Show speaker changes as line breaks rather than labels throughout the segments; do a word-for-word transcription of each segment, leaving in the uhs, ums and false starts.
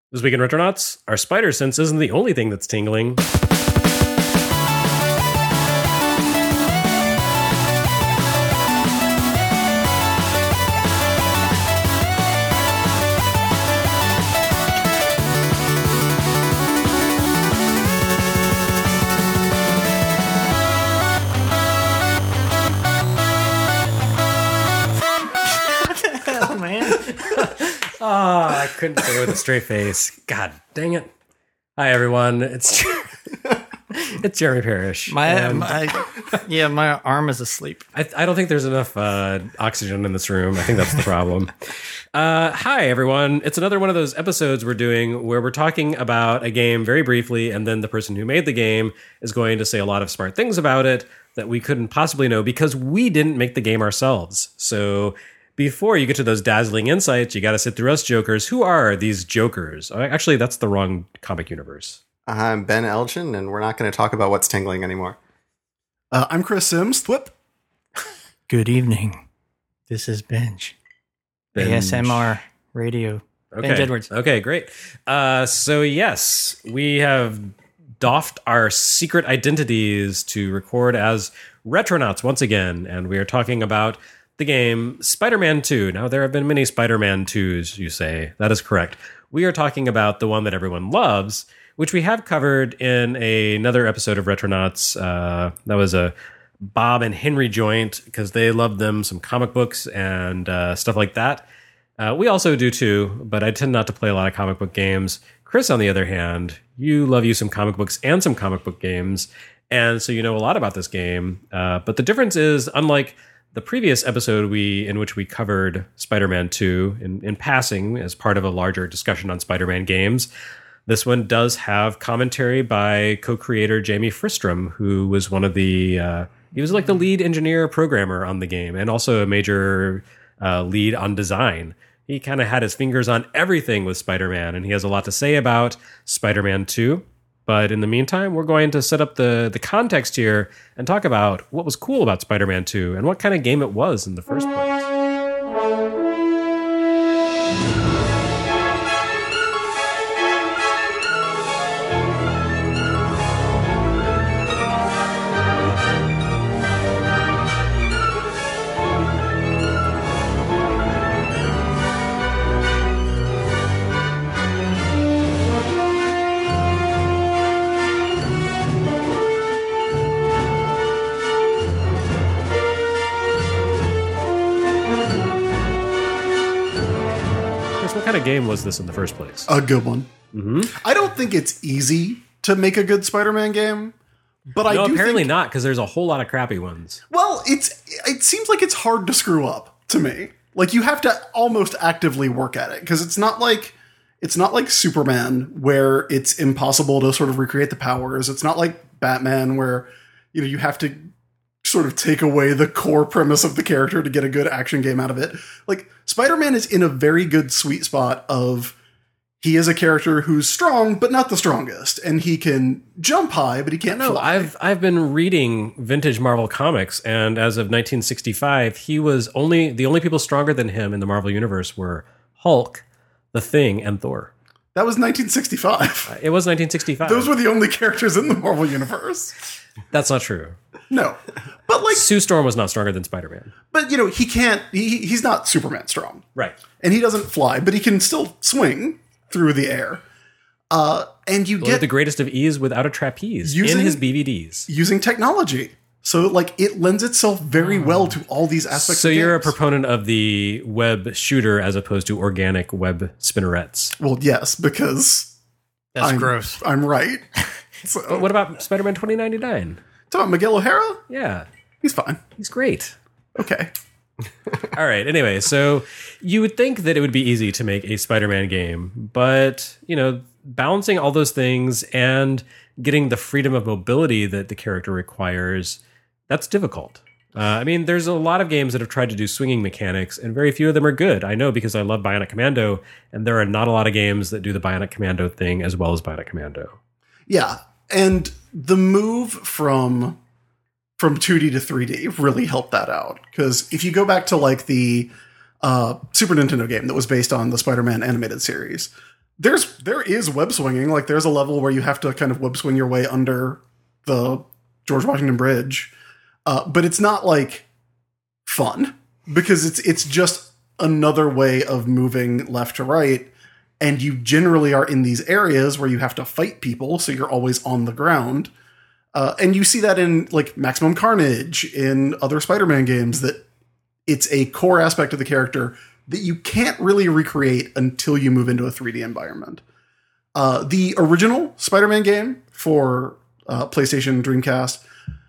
This week in Retronauts, our spider sense isn't the only thing that's tingling. Oh, I couldn't say it with a straight face. God dang it. Hi, everyone. It's it's Jeremy Parrish.
My,
And
my yeah, my arm is asleep.
I, I don't think there's enough uh, oxygen in this room. I think that's the problem. uh, hi, everyone. It's another one of those episodes we're doing where we're talking about a game very briefly, and then the person who made the game is going to say a lot of smart things about it that we couldn't possibly know because we didn't make the game ourselves. So before you get to those dazzling insights, you got to sit through us jokers. Who are these jokers? Actually, that's the wrong comic universe.
I'm Ben Elgin, and we're not going to talk about what's tingling anymore.
Uh, I'm Chris Sims. Thwip.
Good evening. This is Benj.
Benj.
A S M R radio.
Okay.
Benj Edwards.
Okay, great. Uh, so yes, we have doffed our secret identities to record as Retronauts once again, and we are talking about the game Spider-Man two. Now, there have been many Spider-Man twos, you say. That is correct. We are talking about the one that everyone loves, which we have covered in a, another episode of Retronauts. Uh, that was a Bob and Henry joint, because they loved them, some comic books and uh, stuff like that. Uh, we also do too, but I tend not to play a lot of comic book games. Chris, on the other hand, you love you some comic books and some comic book games, and so you know a lot about this game. Uh, but the difference is, unlike the previous episode we in which we covered Spider-Man two in, in passing as part of a larger discussion on Spider-Man games, this one does have commentary by co-creator Jamie Fristrom, who was one of the uh, he was like the lead engineer programmer on the game and also a major uh, lead on design. He kind of had his fingers on everything with Spider-Man, and he has a lot to say about Spider-Man two. But in the meantime, we're going to set up the, the context here and talk about what was cool about Spider-Man two and what kind of game it was in the first place. What kind of game was this in the first place?
A good one.
Mm-hmm.
I don't think it's easy to make a good Spider-Man game, but I
no,
do
apparently
think,
not, because there's a whole lot of crappy ones.
Well, it's it seems like it's hard to screw up to me. Like you have to almost actively work at it because it's not like it's not like Superman where it's impossible to sort of recreate the powers. It's not like Batman where you know you have to sort of take away the core premise of the character to get a good action game out of it. Like Spider-Man is in a very good sweet spot of he is a character who's strong, but not the strongest. And he can jump high, but he can't
No,
fly.
I've I've been reading vintage Marvel comics, and as of nineteen sixty-five, he was only the only people stronger than him in the Marvel universe were Hulk, the Thing, and Thor.
That was nineteen sixty-five.
It was nineteen sixty-five.
Those were the only characters in the Marvel universe.
That's not true.
No. But like
Sue Storm was not stronger than Spider-Man.
but you know, he can't he, he's not Superman strong.
Right.
And he doesn't fly, but he can still swing through the air. Uh and you
Well,
get
the greatest of ease without a trapeze
Using-
in his B V Ds.
using technology. So like it lends itself very well to all these aspects
So
of
you're a
games.
proponent of the web shooter as opposed to organic web spinnerets.
Well, yes, because
That's
I'm,
gross.
I'm right. So,
But what about Spider-Man twenty ninety-nine?
talking about Miguel O'Hara?
Yeah,
He's fine.
he's great.
Okay.
All right. Anyway, so you would think that it would be easy to make a Spider-Man game, but, you know, balancing all those things and getting the freedom of mobility that the character requires, that's difficult. Uh, I mean, there's a lot of games that have tried to do swinging mechanics, and very few of them are good. I know because I love Bionic Commando, and there are not a lot of games that do the Bionic Commando thing as well as Bionic Commando.
Yeah. And the move from from two D to three D really helped that out. Because if you go back to like the uh, Super Nintendo game that was based on the Spider-Man animated series, there's there is web swinging. Like there's a level where you have to kind of web swing your way under the George Washington Bridge, uh, but it's not like fun because it's it's just another way of moving left to right. And you generally are in these areas where you have to fight people, so you're always on the ground. Uh, and you see that in like Maximum Carnage, in other Spider-Man games, that it's a core aspect of the character that you can't really recreate until you move into a three D environment. Uh, the original Spider-Man game for uh, PlayStation Dreamcast,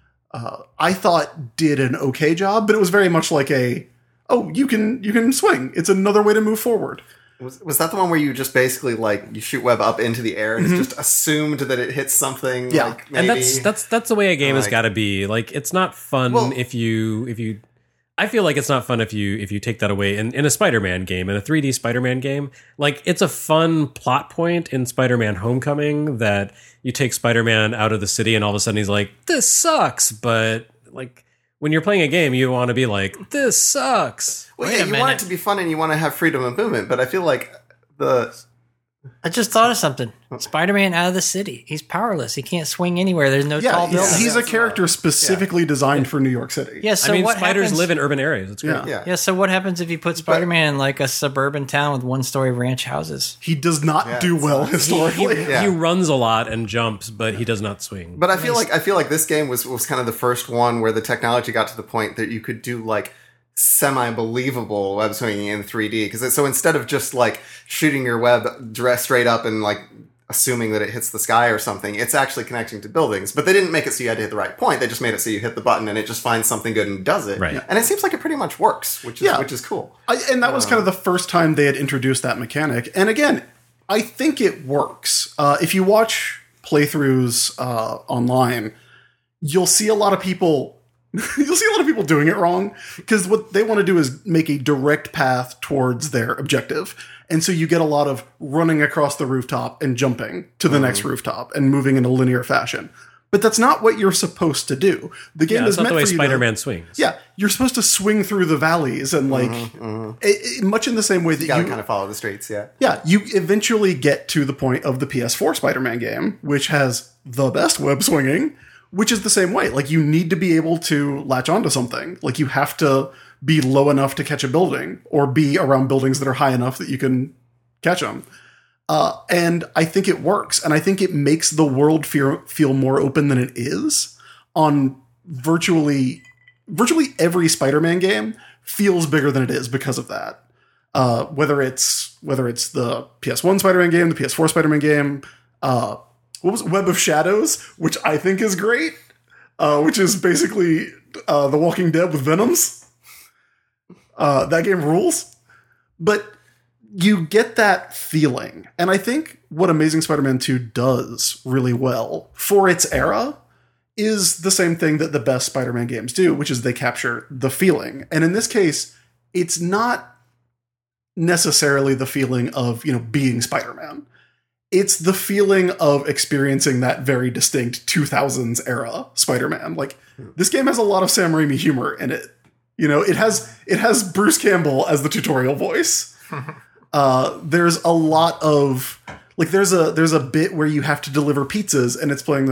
uh, I thought did an okay job, but it was very much like a, oh, you can you can swing. It's another way to move forward.
Was, was that the one where you just basically like you shoot web up into the air and
Mm-hmm.
it's just assumed that it hits something?
Yeah.
Like maybe?
And that's that's that's the way a game has
Like-
got to be. Like, it's not fun
Well-
if you if you. I feel like it's not fun if you if you take that away in, in a Spider-Man game, in a three D Spider-Man game. Like, it's a fun plot point in Spider-Man Homecoming that you take Spider-Man out of the city and all of a sudden he's like, this sucks. But like, when you're playing a game, you want to be like, this sucks.
Well,
Wait
yeah,
a
you want it
minute.
to be fun and you want to have freedom of movement, but I feel like the
I just thought of something. Spider-Man out of the city. He's powerless. He can't swing anywhere. There's no
Yeah,
tall
he's,
buildings.
he's a
That's
character
not-
specifically designed for New York City.
Yeah, so
I mean,
what
spiders
happens,
live in urban areas. It's great.
Yeah.
yeah.
Yeah, so what happens if you put Spider-Man in like a suburban town with one-story ranch houses?
He does not
Yeah,
do
it's
well
not-
historically.
Yeah.
He runs a lot and jumps, but he does not swing.
But I feel like I feel like this game was was kind of the first one where the technology got to the point that you could do like semi-believable web swinging in three D. Because so instead of just like shooting your web dress straight up and like assuming that it hits the sky or something, it's actually connecting to buildings. But they didn't make it so you had to hit the right point. They just made it so you hit the button and it just finds something good and does it.
Right.
And it seems like it pretty much works, which is
Yeah.
which is cool.
I, and that was kind of the first time they had introduced that mechanic. And again, I think it works. Uh, if you watch playthroughs uh, online, you'll see a lot of people. You'll see a lot of people doing it wrong because what they want to do is make a direct path towards their objective. And so you get a lot of running across the rooftop and jumping to the next rooftop and moving in a linear fashion. But that's not what you're supposed to do. The game
Yeah,
is
that's not
meant
the way
for you to-
Spider-Man swings.
Yeah, you're supposed to swing through the valleys and like it- it- much in the same way that
You gotta
you
kind of follow the streets, yeah.
yeah, you eventually get to the point of the P S four Spider-Man game, which has the best web swinging, which is the same way. Like, you need to be able to latch onto something. Like, you have to be low enough to catch a building or be around buildings that are high enough that you can catch them. Uh, and I think it works. And I think it makes the world feel, feel more open than it is on virtually, virtually every Spider-Man game feels bigger than it is because of that. Uh, whether it's whether it's the P S one Spider-Man game, the P S four Spider-Man game, uh, what was it? Web of Shadows, which I think is great, uh, which is basically uh, The Walking Dead with Venoms. Uh, that game rules, but you get that feeling, and I think what Amazing Spider-Man two does really well for its era is the same thing that the best Spider-Man games do, which is they capture the feeling. And in this case, it's not necessarily the feeling of, you know, being Spider-Man. It's the feeling of experiencing that very distinct two thousands era Spider-Man. Like, this game has a lot of Sam Raimi humor in it. You know, it has it has Bruce Campbell as the tutorial voice. Uh, there's a lot of like there's a there's a bit where you have to deliver pizzas and it's playing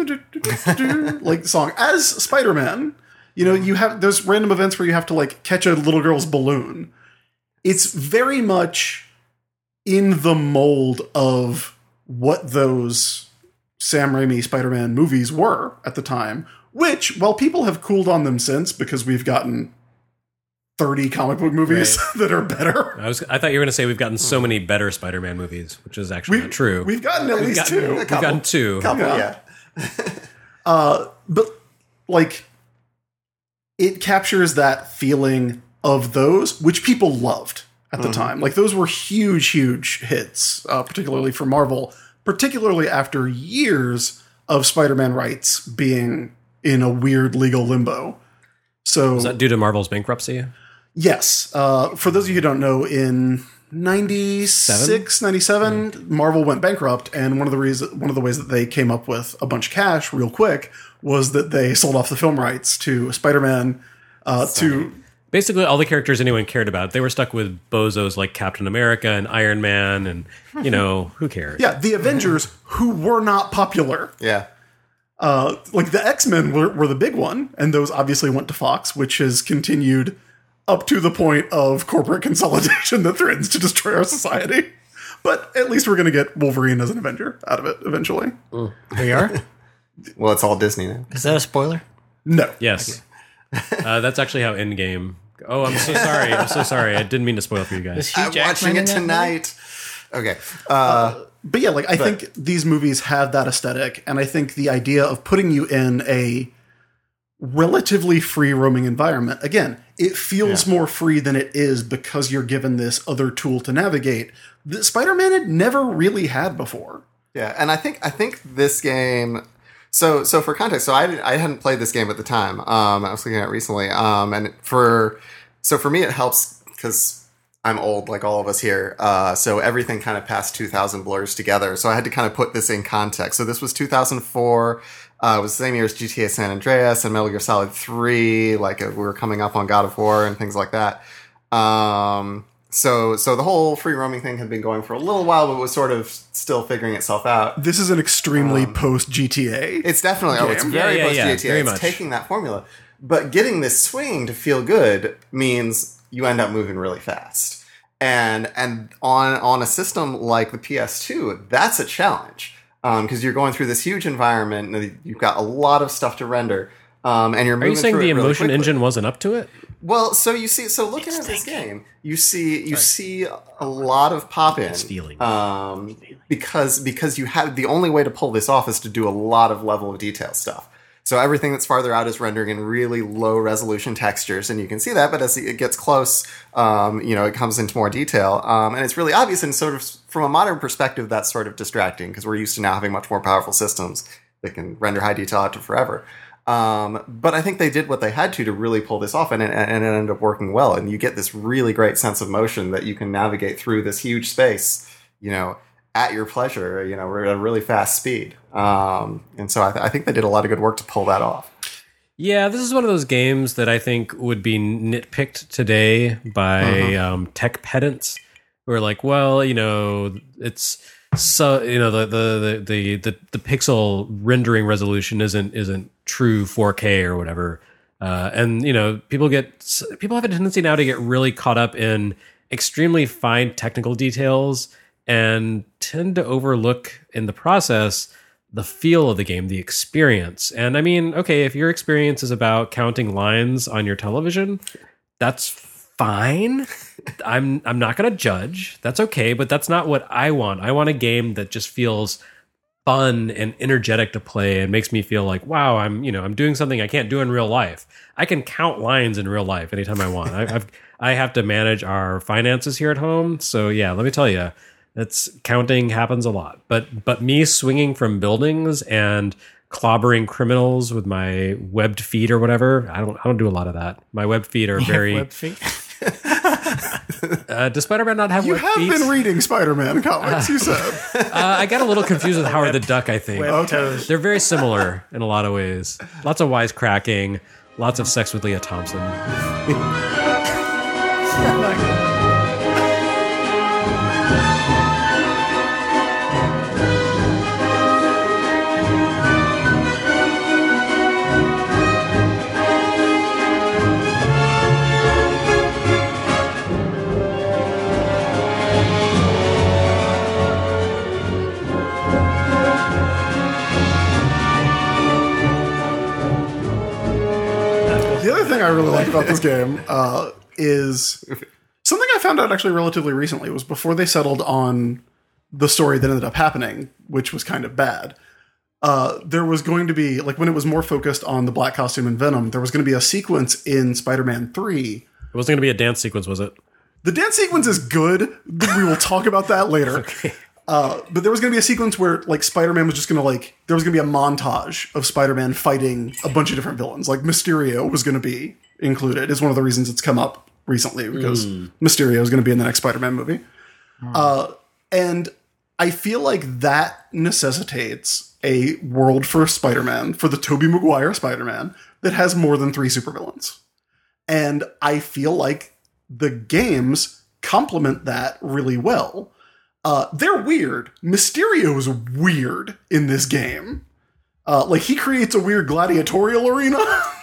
the like song as Spider-Man. You know, you have there's random events where you have to like catch a little girl's balloon. It's very much in the mold of what those Sam Raimi Spider-Man movies were at the time, which, while people have cooled on them since because we've gotten thirty comic book movies
Right.
that are better.
I was I thought you were going to say we've gotten so many better Spider-Man movies, which is actually not true.
We've gotten at
We've
least
gotten,
two.
we've gotten two.
Couple,
Yeah.
yeah.
Uh, but like, it captures that feeling of those, which people loved at the time. Like, those were huge, huge hits, uh, particularly for Marvel, particularly after years of Spider-Man rights being in a weird legal limbo. So,
Is that due to Marvel's bankruptcy?
yes, uh, for those of you who don't know, in ninety-six, ninety-seven, Marvel went bankrupt, and one of the reasons, one of the ways that they came up with a bunch of cash real quick was that they sold off the film rights to Spider-Man, uh, to
basically all the characters anyone cared about. They were stuck with bozos like Captain America and Iron Man, and you know, who cares?
Yeah, the Avengers who were not popular.
Yeah.
Uh, like the X-Men were, were the big one, and those obviously went to Fox, which has continued up to the point of corporate consolidation that threatens to destroy our society. But at least we're going to get Wolverine as an Avenger out of it eventually.
We are?
Well, it's all Disney now.
Is that a spoiler?
No.
Yes. uh, that's actually how Endgame. Oh, I'm so sorry. I'm so sorry. I didn't mean to spoil for you guys.
Is Hugh
I'm
Jackman
watching
in
it
that movie?
tonight. Okay. Uh,
But yeah, like I think these movies have that aesthetic, and I think the idea of putting you in a relatively free roaming environment, again, it feels
Yeah.
more free than it is because you're given this other tool to navigate that Spider-Man had never really had before.
Yeah, and I think I think this game. So so for context, so I didn't- I hadn't played this game at the time. Um, I was looking at it recently. Um, and for so for me it helps because I'm old like all of us here. Uh, so everything kind of past two thousand blurs together. So I had to kind of put this in context. So this was two thousand four. Uh, it was the same year as G T A San Andreas and Metal Gear Solid three. Like uh, we were coming up on God of War and things like that. Um, so so the whole free roaming thing had been going for a little while, but was sort of still figuring itself out.
This is an extremely post-G T A.
It's definitely, oh, it's
Game.
very
Yeah, yeah,
post
yeah,
G T A.
very
It's
much.
taking that formula. But getting this swing to feel good means you end up moving really fast. And and on on a system like the P S two, that's a challenge. Because you're going through this huge environment, and you've got a lot of stuff to render. Um, and you're
Are
moving
you saying
through
the
it really
emotion
quickly.
engine wasn't up to it?
Well, so you see, so looking at this game, you see, you see a lot of pop in,
feeling.
um, because because you have the only way to pull this off is to do a lot of level of detail stuff. So everything that's farther out is rendering in really low resolution textures, and you can see that. But as it gets close, um, you know, it comes into more detail, um, and it's really obvious. And sort of from a modern perspective, that's sort of distracting because we're used to now having much more powerful systems that can render high detail out to forever. Um, but I think they did what they had to to really pull this off, and, and, and it ended up working well. And you get this really great sense of motion that you can navigate through this huge space, you know, at your pleasure, you know, at a really fast speed. Um, and so I, th- I think they did a lot of good work to pull that off.
Yeah, this is one of those games that I think would be nitpicked today by
Uh-huh.
um, tech pedants who are like, well, you know, it's so you know the the the the, the pixel rendering resolution isn't isn't true four K or whatever, uh, and you know people get people have a tendency now to get really caught up in extremely fine technical details and tend to overlook in the process the feel of the game, the experience. And I mean, okay, if your experience is about counting lines on your television, that's fine. I'm I'm not going to judge. That's okay, but that's not what I want. I want a game that just feels fun and energetic to play and makes me feel like, wow, I'm, you know, I'm doing something I can't do in real life. I can count lines in real life anytime I want. I, I've I have to manage our finances here at home, so yeah, let me tell you, it's counting happens a lot. But but me swinging from buildings and clobbering criminals with my webbed feet or whatever, I don't I don't do a lot of that. My webbed feet are very.
Web feet.
Uh, does Spider-Man not have
You
webbed
have
feet?
been reading Spider-Man comics, you said.
uh, I got a little confused with Howard the Duck. I think
Web toes.
they're very similar in a lot of ways. Lots of wisecracking, lots of sex with Leah Thompson.
The other thing I really like about this game uh, is something I found out actually relatively recently was before they settled on the story that ended up happening, which was kind of bad. Uh, there was going to be, like when it was more focused on the black costume and Venom, there was going to be a sequence in Spider-Man three.
It wasn't going to be a dance sequence, was it?
The dance sequence is good. We will talk about that later.
Okay.
Uh, but there was going to be a sequence where, like, Spider-Man was just going to, like, there was going to be a montage of Spider-Man fighting a bunch of different villains. Like, Mysterio was going to be included. Is one of the reasons it's come up recently, because mm. Mysterio is going to be in the next Spider-Man movie. Mm. Uh, and I feel like that necessitates a world for Spider-Man, for the Tobey Maguire Spider-Man, that has more than three supervillains. And I feel like the games complement that really well. Uh, they're weird. Mysterio's weird in this game. Uh, like, he creates a weird gladiatorial arena.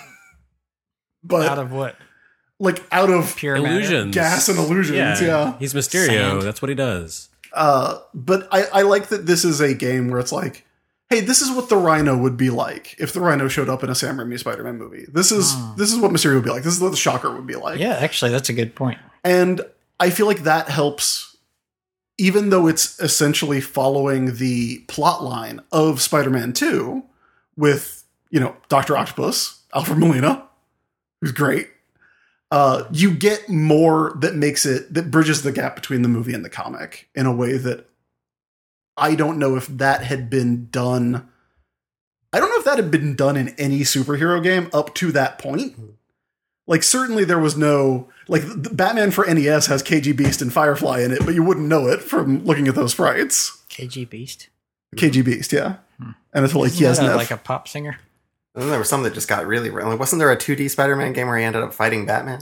But
Out of what?
like out of
Pure matter?
Illusions.
gas and illusions,
Yeah,
yeah.
he's Mysterio.
Sand.
That's what he does.
Uh, but I, I like that this is a game where it's like, hey, this is what the Rhino would be like if the Rhino showed up in a Sam Raimi Spider-Man movie. This is this is what Mysterio would be like. This is what the Shocker would be like.
Yeah, actually, that's a good point.
And I feel like that helps, even though it's essentially following the plot line of Spider-Man two with, you know, Doctor Octopus, Alfred Molina, who's great. Uh, you get more that makes it, that bridges the gap between the movie and the comic in a way that I don't know if that had been done. I don't know if that had been done in any superhero game up to that point. Like, certainly there was no, like, the Batman for N E S has K G Beast and Firefly in it, but you wouldn't know it from looking at those sprites.
K G Beast.
K G Beast, yeah. Hmm. And it's like,
Isn't
yes,
that a-
Nev.
like a pop singer.
And then there was some that just got really real. Like, wasn't there a two D Spider-Man game where he ended up fighting Batman?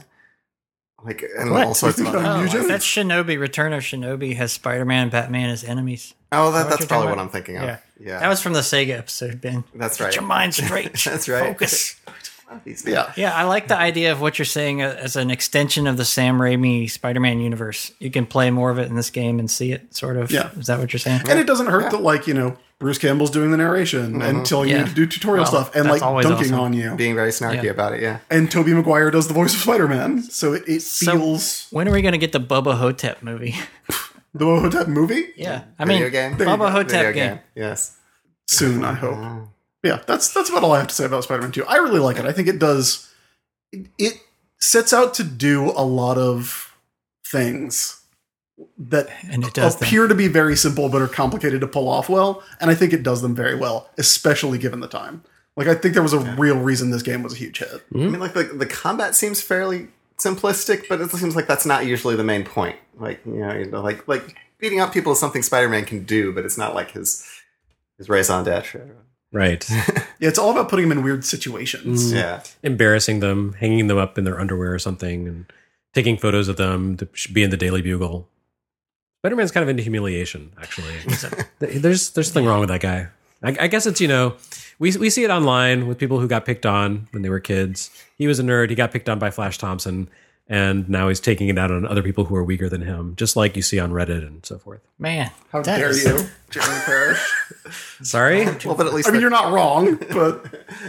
Like, and
What?
all sorts of
You think
other.
I'm
Oh,
Mugen?
that's Shinobi. Return of Shinobi has Spider-Man and Batman as enemies.
Oh,
that
that,
what
that's
you're
probably
talking
what
about?
I'm thinking of.
Yeah.
Yeah,
That was from the Sega episode, Ben.
that's
Get
right.
your mind straight.
That's right.
Focus.
These
Yeah.
Yeah, I like the idea of what you're saying uh, as an extension of the Sam Raimi Spider-Man universe. You can play more of it in this game and see it, sort of.
Yeah.
Is that what you're saying?
And it doesn't hurt that, like, you know, Bruce Campbell's doing the narration and telling
Yeah.
you to do tutorial
Well,
stuff and,
that's
like,
always
dunking
awesome.
on you.
being very snarky
Yeah.
about it. Yeah.
And Tobey Maguire does the voice of Spider-Man. So it, it
So-
feels...
When are we going to get the Bubba Hotep movie?
the Hotep movie?
Yeah. I
Video
mean,
game.
Bubba Hotep
Video
game.
game. Yes.
Soon, I hope. Yeah, that's that's about all I have to say about Spider-Man two. I really like it. I think it does... It, it sets out to do a lot of things that
And it does them.
appear to be very simple but are complicated to pull off well, and I think it does them very well, especially given the time. Like, I think there was a real reason this game was a huge hit.
I mean, like the the combat seems fairly simplistic, but it seems like that's not usually the main point. Like, you know, you know like like beating up people is something Spider-Man can do, but it's not like his his raison d'etre.
Right.
Yeah, it's all about putting them in weird situations.
Yeah.
Embarrassing them, hanging them up in their underwear or something, and taking photos of them to be in the Daily Bugle. Spider-Man's kind of into humiliation, actually. there's there's something wrong with that guy. I, I guess it's, you know, we we see it online with people who got picked on when they were kids. He was a nerd. He got picked on by Flash Thompson, and now he's taking it out on other people who are weaker than him, just like you see on Reddit and so forth.
Man,
How
that
dare
is-
you, Jeremy Parrish?
Sorry?
Well, but at least
I mean,
the-
you're not wrong, but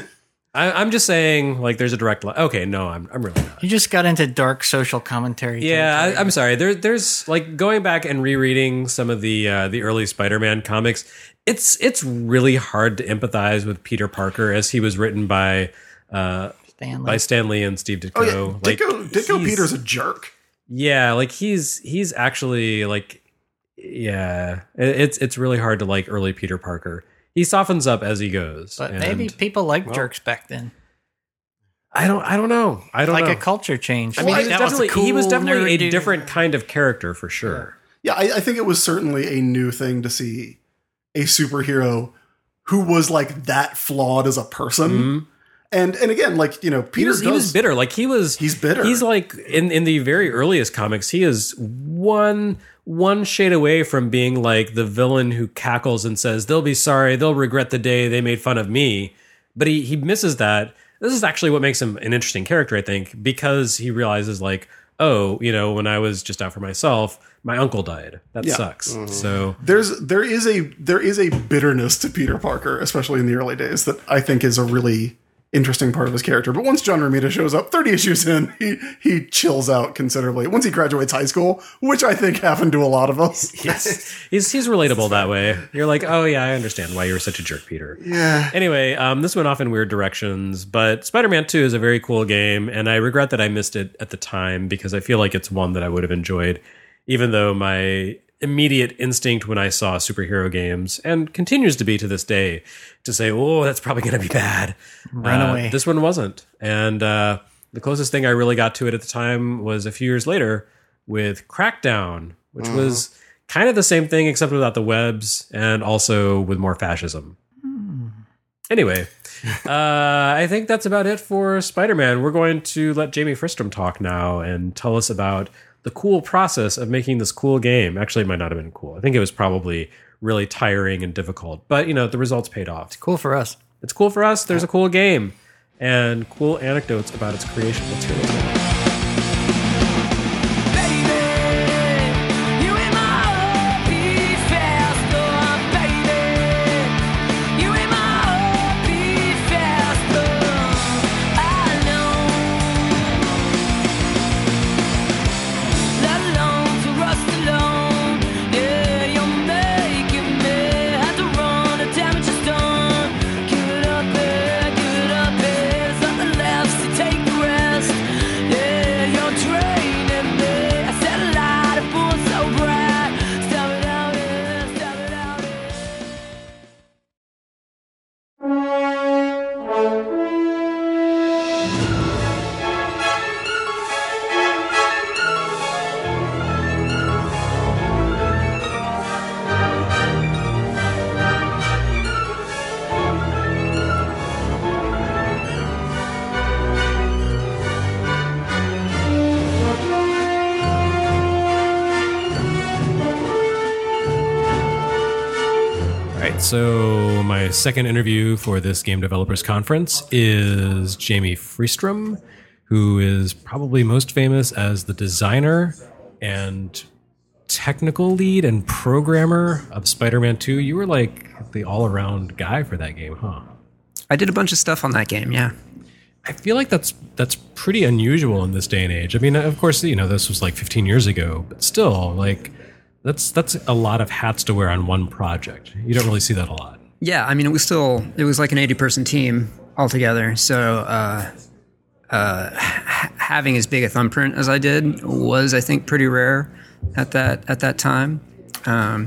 I, I'm just saying, like, there's a direct line. Okay, no, I'm I'm really not.
You just got into dark social commentary.
Yeah,
territory.
I, I'm sorry. There, there's like going back and rereading some of the uh, the early Spider-Man comics. It's it's really hard to empathize with Peter Parker as he was written by uh,
Stanley.
by Stan Lee and Steve Ditko.
oh yeah,
Like,
Ditko, Ditko
he's-
Peter's a jerk.
Yeah, like he's he's actually like yeah, it- it's it's really hard to like early Peter Parker. He softens up as he goes.
But
and
maybe people liked jerks back then.
I don't I don't know. I don't
Like
know.
a culture change.
I mean, he was
That a
definitely he was
cool
definitely a
nerd dude.
different kind of character for sure.
Yeah, I, I think it was certainly a new thing to see a superhero who was like that flawed as a person.
Mm-hmm.
And and again, like, you know,
He
Peter
was,
does,
he was bitter. Like he was.
He's bitter.
He's like in in the very earliest comics. He is one one shade away from being like the villain who cackles and says they'll be sorry, they'll regret the day they made fun of me. But he he misses that. This is actually what makes him an interesting character, I think, because he realizes like, oh, you know, when I was just out for myself, my uncle died. That
Yeah.
sucks. So
there's there is a there is a bitterness to Peter Parker, especially in the early days, that I think is a really interesting part of his character. But once John Romita shows up thirty issues in, he he chills out considerably. Once he graduates high school, which I think happened to a lot of us.
he's he's relatable that way. You're like, oh yeah, I understand why you were such a jerk, Peter.
Yeah.
Anyway, um, this went off in weird directions, but Spider-Man two is a very cool game, and I regret that I missed it at the time because I feel like it's one that I would have enjoyed, even though my immediate instinct when I saw superhero games, and continues to be to this day, to say, oh, that's probably going to be bad.
Run
Uh,
away.
This one wasn't. And uh, the closest thing I really got to it at the time was a few years later with Crackdown, which was kind of the same thing except without the webs and also with more fascism. Anyway, uh, I think that's about it for Spider-Man. We're going to let Jamie Fristrom talk now and tell us about the cool process of making this cool game. Actually, it might not have been cool. I think it was probably really tiring and difficult. But, you know, the results paid off.
It's cool for us.
It's cool for us. There's a cool game and cool anecdotes about its creation. Let's hear it. So my second interview for this Game Developers Conference is Jamie Fristrom, who is probably most famous as the designer and technical lead and programmer of Spider-Man two. You were like the all-around guy for that game, huh?
I did a bunch of stuff on that game, yeah.
I feel like that's that's pretty unusual in this day and age. I mean, of course, you know, this was like fifteen years ago, but still, like... That's that's a lot of hats to wear on one project. You don't really see that a lot.
Yeah, I mean, it was still, it was like an eighty-person team altogether. So uh, uh, having as big a thumbprint as I did was, I think, pretty rare at that at that time. Um,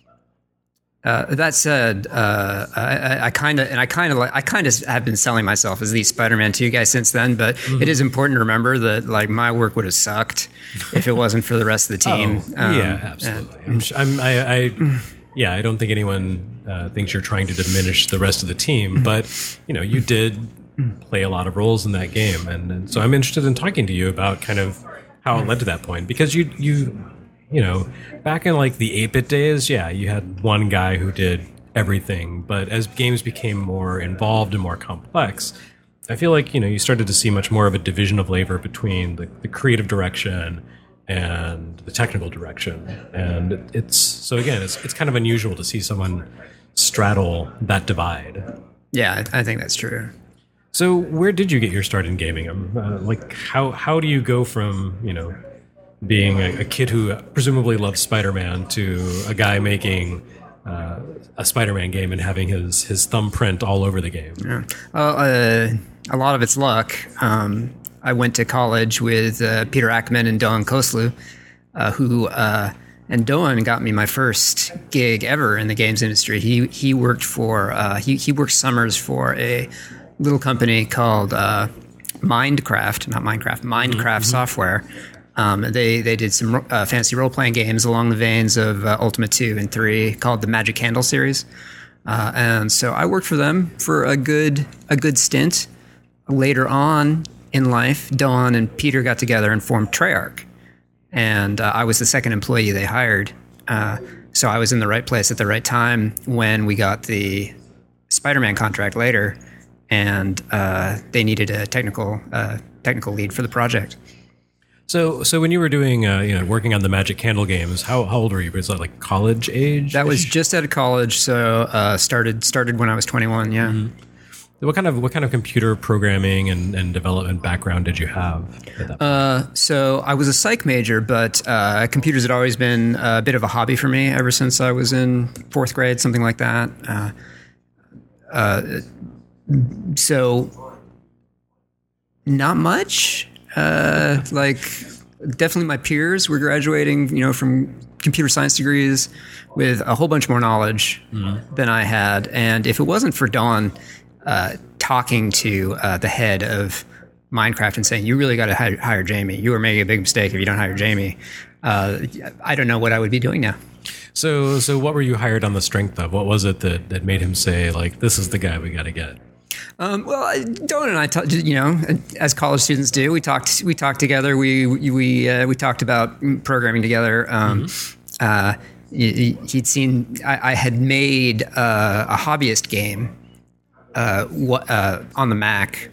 uh, that said, uh, I kind of and I kind of like I kind of have been selling myself as the Spider-Man two guy since then. But mm-hmm. It is important to remember that like my work would have sucked if it wasn't for the rest of the team.
Oh, um, yeah, absolutely. And, I'm, I'm, I, I, yeah, I don't think anyone uh, thinks you're trying to diminish the rest of the team, but you know, you did play a lot of roles in that game, and, and so I'm interested in talking to you about kind of how it led to that point, because you, you, you know, back in like the eight-bit days, yeah, you had one guy who did everything, but as games became more involved and more complex, I feel like, you know, you started to see much more of a division of labor between the, the creative direction and the technical direction. And it's, so again, it's it's kind of unusual to see someone straddle that divide.
Yeah, I think that's true.
So where did you get your start in gaming? Uh, like, how, how do you go from, you know, being a, a kid who presumably loves Spider-Man to a guy making uh, a Spider-Man game and having his, his thumbprint all over the game?
Yeah. Well, uh, a lot of it's luck. Um, I went to college with uh, Peter Ackman and Doan Koslu, uh, who uh, and Doan got me my first gig ever in the games industry. He he worked for uh, he he worked summers for a little company called uh, Mindcraft, not Minecraft, Mindcraft mm-hmm. Software. Um, they they did some uh, fantasy role playing games along the veins of uh, Ultima two and three, called the Magic Candle series. Uh, and so I worked for them for a good a good stint. Later on in life, Doan and Peter got together and formed Treyarch. And uh, I was the second employee they hired. Uh, so I was in the right place at the right time when we got the Spider-Man contract later, and uh, they needed a technical uh, technical lead for the project.
So, so when you were doing, uh, you know, working on the Magic Candle games, how, how old were you? Was that like college age?
That was just out of college, so uh, started started when I was twenty-one. Yeah. Mm-hmm.
What kind of what kind of computer programming and, and development background did you have? At that
uh, so I was a psych major, but uh, computers had always been a bit of a hobby for me ever since I was in fourth grade, something like that. Uh, uh, so not much. Uh, like definitely my peers were graduating, you know, from computer science degrees with a whole bunch more knowledge mm-hmm. than I had. And if it wasn't for Dawn uh, talking to uh, the head of Minecraft and saying, you really got to hire, hire Jamie. You are making a big mistake if you don't hire Jamie. uh, I don't know what I would be doing now.
So, so what were you hired on the strength of? What was it that, that made him say, like, this is the guy we got to get?
Um, well, I- Don and I, talk, you know, as college students do, we talked. We talked together. We we uh, we talked about programming together. Um, mm-hmm. uh, he, he'd seen. I, I had made uh, a hobbyist game uh, wh- uh, on the Mac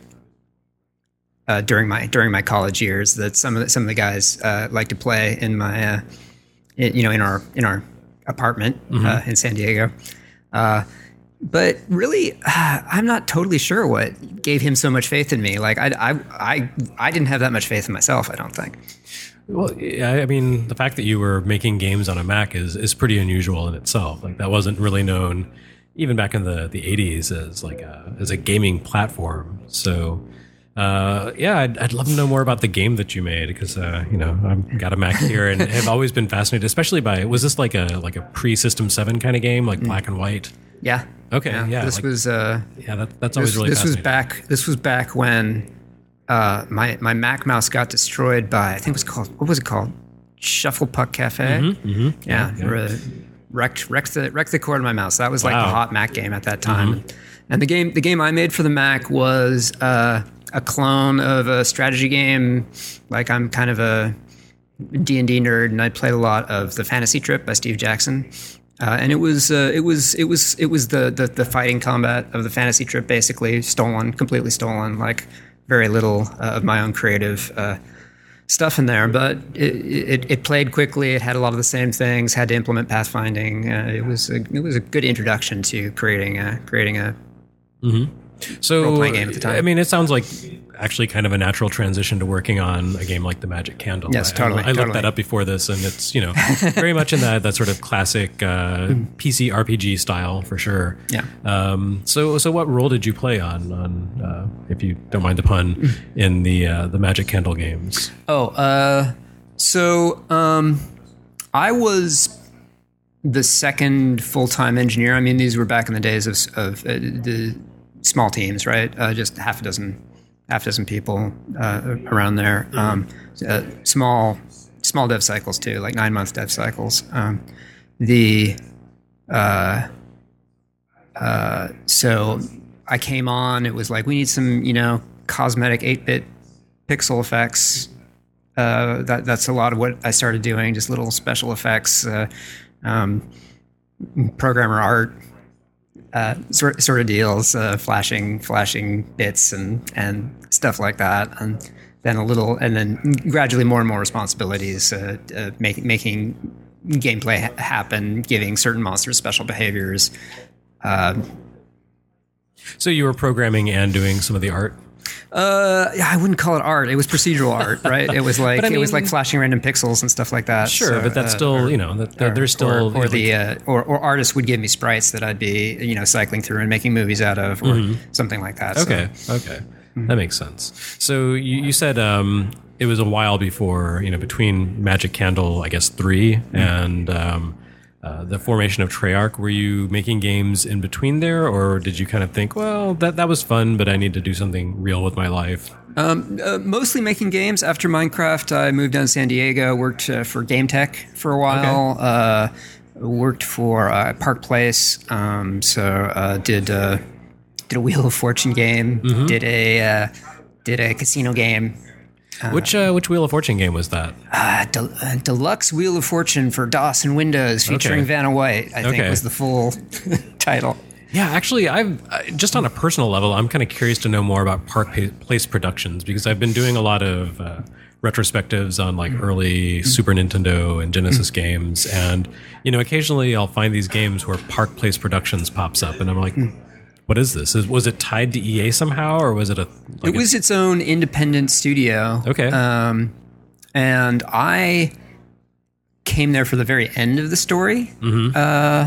uh, during my during my college years that some of the, some of the guys uh, like to play in my, uh, in, you know, in our in our apartment mm-hmm. uh, in San Diego. Uh, But really, uh, I'm not totally sure what gave him so much faith in me. Like, I, I, I, I didn't have that much faith in myself, I don't think.
Well, yeah, I mean, the fact that you were making games on a Mac is, is pretty unusual in itself. Like, that wasn't really known even back in the, the eighties as like a, as a gaming platform. So, uh, yeah, I'd, I'd love to know more about the game that you made because, uh, you know, I've got a Mac here and have always been fascinated, especially by, was this like a like a pre-System seven kind of game, like mm. black and white?
Yeah.
Okay. Yeah. yeah
this
like,
was. Uh,
yeah. That, that's always
this,
really.
This was
fascinating.
back. This was back when uh, my my Mac mouse got destroyed by. I think it was called. What was it called? Shuffle Puck Cafe.
Mm-hmm, mm-hmm.
Yeah.
yeah, yeah.
Re- wrecked wrecked the wrecked the cord of my mouse. That was like
wow.
the hot Mac game at that time.
Mm-hmm.
And the game the game I made for the Mac was uh, a clone of a strategy game. Like I'm kind of a D and D nerd, and I played a lot of the Fantasy Trip by Steve Jackson. Uh, and it was uh, it was it was it was the, the the fighting combat of the Fantasy Trip, basically stolen, completely stolen. Like very little uh, of my own creative uh, stuff in there, but it, it it played quickly. It had a lot of the same things. Had to implement pathfinding. Uh, it was a, it was a good introduction to creating a creating a
mm-hmm. so
role-playing game at the time.
I mean, it sounds like actually kind of a natural transition to working on a game like the Magic Candle.
Yes,
I,
totally.
I, I looked
totally.
that up before this, and it's, you know, very much in that that sort of classic uh, P C R P G style for sure.
Yeah.
Um, so, so what role did you play on, on uh, if you don't mind the pun, in the uh, the Magic Candle games?
Oh, uh, so um, I was the second full-time engineer. I mean, these were back in the days of, of uh, the small teams, right? Uh, just half a dozen. half a dozen people uh, around there. Um, uh, small, small dev cycles too, like nine month dev cycles. Um, the uh, uh, so I came on. It was like we need some, you know, cosmetic eight bit pixel effects. Uh, that that's a lot of what I started doing. Just little special effects, uh, um, programmer art. Uh, sort sort of deals, uh, flashing flashing bits and and stuff like that, and then a little, and then gradually more and more responsibilities, uh, uh, making making gameplay ha- happen, giving certain monsters special behaviors. Uh,
so you were programming and doing some of the art.
Uh, I wouldn't call it art. It was procedural art, right? It was like
I mean,
it was like flashing random pixels and stuff like that.
Sure,
so,
but that's
uh,
still,
or,
you know, that, that there's still
or, or
you know,
the
like,
uh, or or artists would give me sprites that I'd be, you know, cycling through and making movies out of, or mm-hmm. something like that.
Okay,
so.
okay, mm-hmm. that makes sense. So you, you said um, it was a while before, you know, between Magic Candle, I guess three, mm-hmm. and um, uh, the formation of Treyarch. Were you making games in between there, or did you kind of think, well, that that was fun, but I need to do something real with my life?
Um, uh, mostly making games. After Minecraft, I moved down to San Diego, worked uh, for Game Tech for a while, okay. uh, worked for uh, Park Place, um, so uh, did uh, did a Wheel of Fortune game, mm-hmm. did a uh, did a casino game.
Uh, which uh, which Wheel of Fortune game was that?
Uh, De- uh, Deluxe Wheel of Fortune for DOS and Windows, featuring
okay.
Vanna White, I think
okay.
was the full title.
Yeah, actually, I've just on a personal level, I'm kind of curious to know more about Park Place Productions because I've been doing a lot of uh, retrospectives on like early mm-hmm. Super Nintendo and Genesis mm-hmm. games, and you know, occasionally I'll find these games where Park Place Productions pops up, and I'm like, mm-hmm. what is this? Is, was it tied to E A somehow, or was it a? Like
it was
a,
its own independent studio.
Okay,
um, and I came there for the very end of the story.
Mm-hmm.
Uh,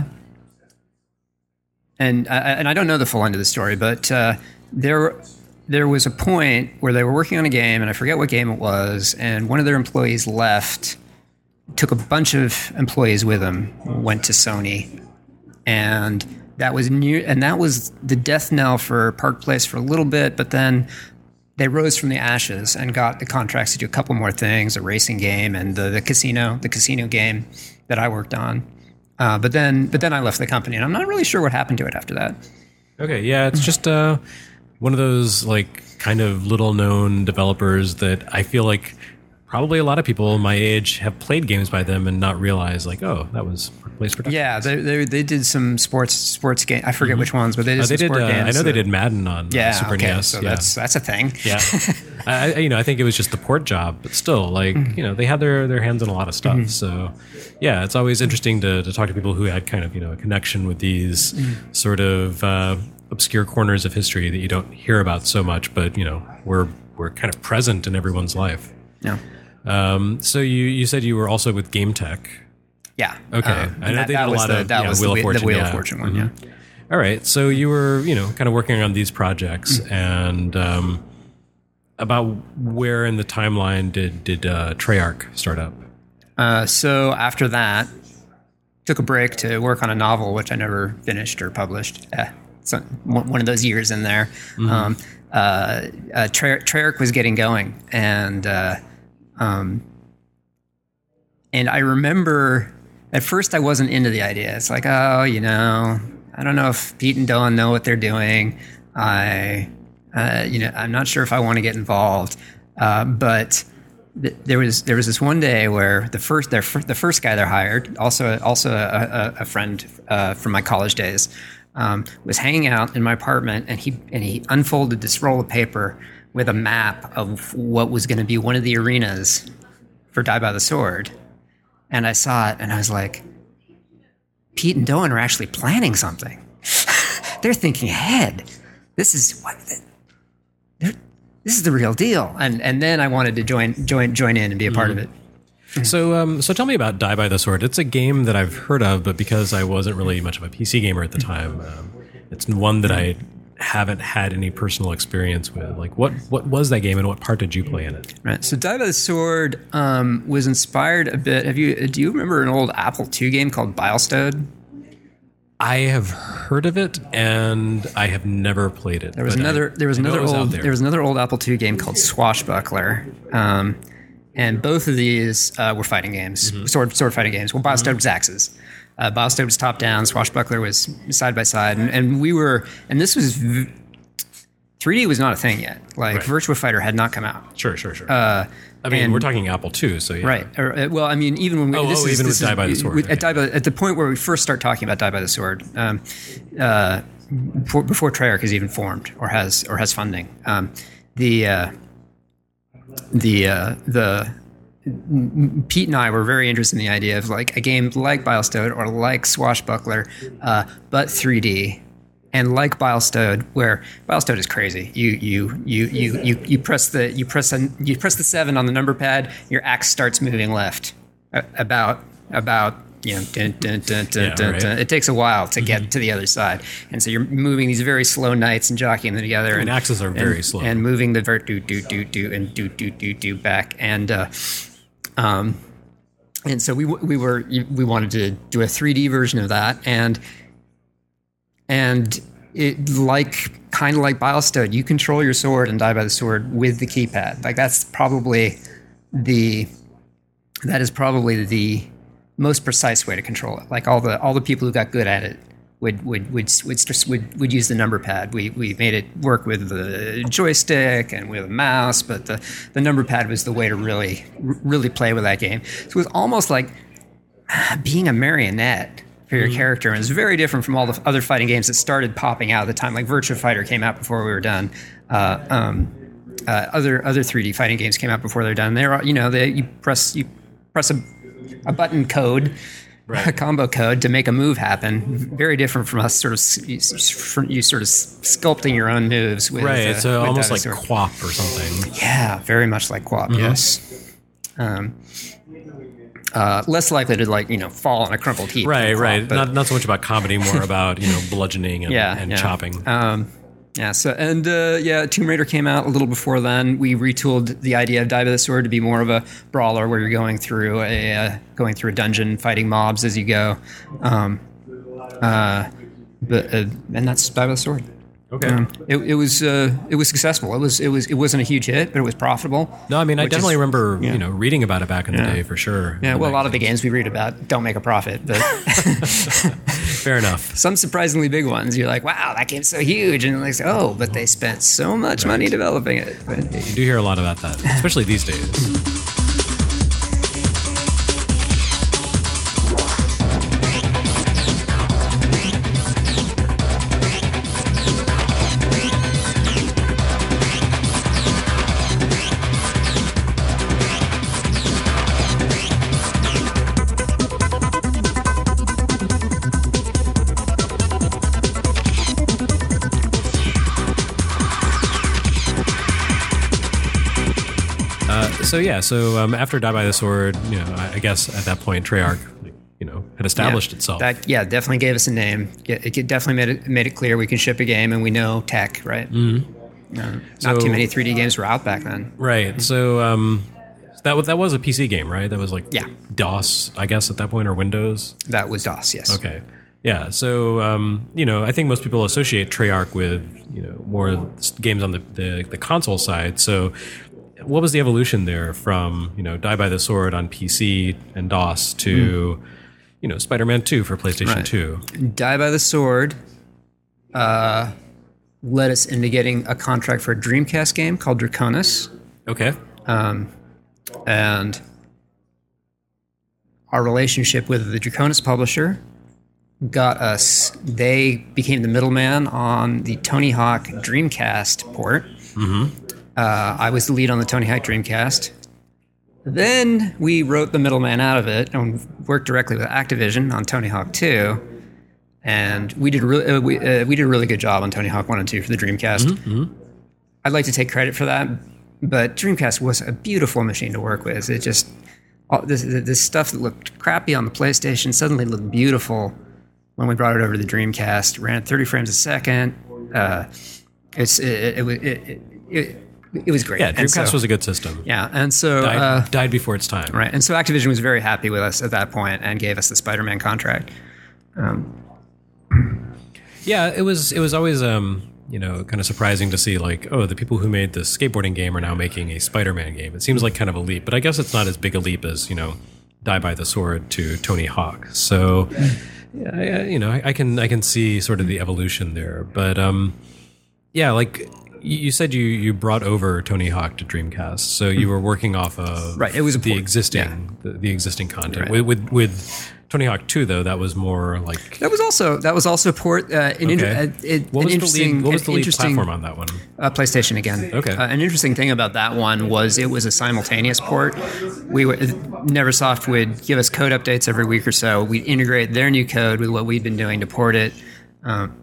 And uh, and I don't know the full end of the story, but uh, there there was a point where they were working on a game, and I forget what game it was, and one of their employees left, took a bunch of employees with him, went to Sony, and that was near, and that was the death knell for Park Place for a little bit, but then they rose from the ashes and got the contracts to do a couple more things, a racing game and the, the casino, the casino game that I worked on. Uh, but then, but then I left the company, and I'm not really sure what happened to it after that.
Okay, yeah, it's just uh, one of those like kind of little known developers that I feel like probably a lot of people my age have played games by them and not realize like, oh, that was Blaze Productions.
Yeah, they, they they did some sports sports game. I forget mm-hmm. which ones, but they did.
Uh,
some
they did.
sport
Uh,
games
I know
that,
they did Madden on
yeah,
uh, Super
okay,
N E S.
So
yeah.
that's that's a thing.
Yeah, I, you know, I think it was just the port job, but still, like, mm-hmm. you know, they had their, their hands on a lot of stuff. Mm-hmm. So, yeah, it's always interesting to, to talk to people who had kind of, you know, a connection with these mm-hmm. sort of uh, obscure corners of history that you don't hear about so much, but you know, we're we're kind of present in everyone's life.
Yeah.
Um, so you, you said you were also with Game Tech.
Yeah.
Okay.
Uh,
I know
that,
they
that
did a
was
lot
the,
of
that
yeah,
was
Wheel
the,
of Fortune.
the Wheel
yeah.
of Fortune one.
Mm-hmm.
Yeah.
All right. So you were, you know, kind of working on these projects, mm-hmm. and um, about where in the timeline did did uh, Treyarch start up?
Uh, so after that, took a break to work on a novel, which I never finished or published. Eh, so one of those years in there. Mm-hmm. Um, uh, uh, Treyarch, Treyarch was getting going, and uh, um, and I remember at first I wasn't into the idea. It's like, oh, you know, I don't know if Pete and Don know what they're doing. I, uh, you know, I'm not sure if I want to get involved. Uh, but th- there was there was this one day where the first their fir- the first guy they hired, also also a, a, a friend uh, from my college days, um, was hanging out in my apartment, and he and he unfolded this roll of paper with a map of what was going to be one of the arenas for Die by the Sword. And I saw it, and I was like, Pete and Doan are actually planning something. They're thinking ahead. This is what this is the real deal. And and then I wanted to join join join in and be a part mm-hmm. of it.
So um, so tell me about Die by the Sword. It's a game that I've heard of, but because I wasn't really much of a P C gamer at the time, um, it's one that I haven't had any personal experience with. Like, what what was that game, and what part did you play in it?
Right. So Die by the Sword um, was inspired a bit. Have you do you remember an old Apple two game called Bilestowed?
I have heard of it, and I have never played it.
There was another.
I,
there was another
was
old.
There.
there was another old Apple two game called Swashbuckler, um, and both of these uh, were fighting games, mm-hmm. sword sword fighting games. Well, Bilestowed mm-hmm. was Axis. Uh, Bilestowed was top down. Swashbuckler was side by side, and, and we were. And this was v- three D was not a thing yet. Like right. Virtua Fighter had not come out.
Sure, sure, sure.
Uh,
I mean,
and,
we're talking Apple two, so yeah.
Right. Or, uh, well, I mean, even when we,
oh,
this
oh
is,
even
this
with
is,
Die by the Sword,
with,
okay.
at, Die by, at the point where we first start talking about Die by the Sword, um, uh, before, before Treyarch is even formed or has or has funding, um, the uh, the uh, the Pete and I were very interested in the idea of like a game like Bilestowed or like Swashbuckler, uh, but three D. And like Bilestowed, where Bilestowed is crazy, you you you you you you press the you press a, you press the seven on the number pad, your axe starts moving left, about about you know dun, dun, dun, dun,
yeah,
dun,
right.
dun. It takes a while to get
mm-hmm.
to the other side, and so you're moving these very slow knights and jockeying them together.
And,
and
axes are very
and,
slow,
and moving the vert do do do do and do do do do back and uh, um and so we we were we wanted to do a three D version of that and. And it, like, kind of like Bilestowed, you control your sword and Die by the Sword with the keypad. Like, that's probably the, that is probably the most precise way to control it. Like, all the all the people who got good at it would would would would would, would use the number pad. We we made it work with the joystick and with a mouse, but the the number pad was the way to really really play with that game. So it was almost like being a marionette for your mm-hmm. character, and it's very different from all the other fighting games that started popping out at the time. Like Virtua Fighter came out before we were done. Uh, um, uh, other other three D fighting games came out before they're done. They're you know they you press you press a a button code, right. a combo code to make a move happen. Very different from us sort of from you sort of sculpting your own moves. With,
right,
uh,
it's uh,
with
almost like
sort.
Quap or something.
Yeah, very much like Quap. Mm-hmm. Yes. Um, Uh, less likely to like you know fall on a crumpled heap.
Right,
Quap,
right.
but,
Not not so much about comedy, more about you know bludgeoning and,
yeah,
and
yeah.
chopping.
Um, yeah. So and uh, yeah, Tomb Raider came out a little before then. We retooled the idea of Die by the Sword to be more of a brawler, where you're going through a uh, going through a dungeon, fighting mobs as you go. Um, uh, but uh, and that's Die by the Sword.
Okay.
Um, it, it was uh, it was successful. It was it was it wasn't a huge hit, but it was profitable.
No, I mean I
which
definitely
is-
remember
yeah.
you know reading about it back in the
Yeah.
day for sure.
Yeah, well, a lot of the games we read about don't make a profit, but
Fair enough.
some surprisingly big ones. You're like, wow, that game's so huge, and like, oh, but they spent so much money developing it. But,
You do hear a lot about that, especially these days. So yeah, so um, after Die by the Sword, you know, I, I guess at that point Treyarch, you know, had established
yeah,
itself.
That yeah, definitely gave us a name. Yeah, it definitely made it made it clear we can ship a game, and we know tech, right? Mm-hmm. Uh,
So-
not too many three D games were out back then.
Right. So um, that was that was a P C game, right? That was like
Yeah.
DOS, I guess, at that point, or Windows.
That was DOS, yes.
Okay. Yeah. So um, you know, I think most people associate Treyarch with you know more games on the, the the console side. So what was the evolution there from you know Die by the Sword on P C and DOS to you know Spider-Man two for PlayStation
Right.
two?
Die by the Sword uh, led us into getting a contract for a Dreamcast game called Draconis.
Okay.
Um, and our relationship with the Draconis publisher got us, they became the middleman on the Tony Hawk Dreamcast port. Mm-hmm. Uh, I was the lead on the Tony Hawk Dreamcast. Then we wrote the middleman out of it and worked directly with Activision on Tony Hawk two. And we did, re- uh, we, uh, we did a really good job on Tony Hawk one and two for the Dreamcast.
Mm-hmm.
I'd like to take credit for that, but Dreamcast was a beautiful machine to work with. It just, all this, this stuff that looked crappy on the PlayStation suddenly looked beautiful when we brought it over to the Dreamcast. Ran at thirty frames a second. Uh, it's it, it, it, it, it, it was great.
Yeah,
And
Dreamcast
so-
was a good system.
Yeah, and so
Died,
uh,
died before its time.
right, and so Activision was very happy with us at that point and gave us the Spider-Man contract.
Yeah, it was it was always um, you know, kind of surprising to see like, oh, the people who made the skateboarding game are now making a Spider-Man game. It seems like kind of a leap, but I guess it's not as big a leap as, you know, Die by the Sword to Tony Hawk. So yeah, I- you know, I, I can I can see sort of the evolution there. But um yeah, like you you said you you brought over Tony Hawk to Dreamcast. So you were working off of
Right, it was a
the
port,
existing
yeah.
the, the existing content.
Right.
With, with with Tony Hawk two though, that was more like
That was also that was also port uh, an, inter-
Okay.
uh, it,
what
an
was the
interesting
lead, what was
an
the lead
interesting
platform on that one?
Uh, PlayStation again.
Okay.
Uh, an interesting thing about that one was it was a simultaneous port. We were, Neversoft would give us code updates every week or so. We'd integrate their new code with what we'd been doing to port it, um,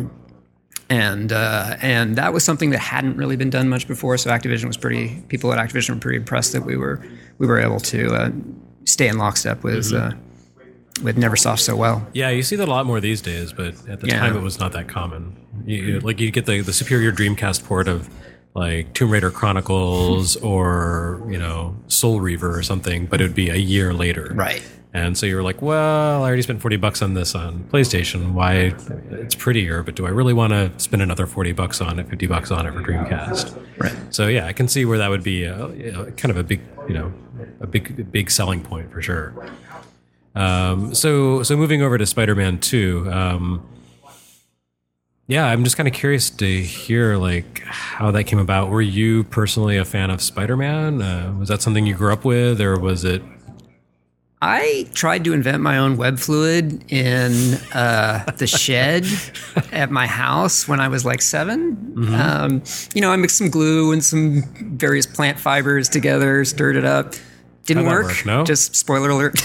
and uh, and that was something that hadn't really been done much before. So Activision was pretty. People at Activision were pretty impressed that we were we were able to uh, stay in lockstep with. Uh, with Neversoft so well.
Yeah, you see that a lot more these days, but at the
Yeah.
time it was not that common. You, you- like you get the, the superior Dreamcast port of like Tomb Raider Chronicles or you know Soul Reaver or something, but it would be a year later.
Right.
And so you were like, well, I already spent forty bucks on this on PlayStation. Why? It's prettier, but do I really want to spend another forty bucks on it, fifty bucks on it for Dreamcast?
Right.
So yeah, I can see where that would be a, you know, kind of a big, you know, a big, big selling point for sure. Um, so, so moving over to Spider-Man two, um, yeah, I'm just kind of curious to hear like how that came about. Were you personally a fan of Spider-Man? Uh, was that something you grew up with, or was it?
I tried to invent my own web fluid in uh, the shed at my house when I was like seven.
Mm-hmm.
Um, you know, I mixed some glue and some various plant fibers together, stirred it up. Didn't
How'd that
work.
work? No?
Just spoiler alert.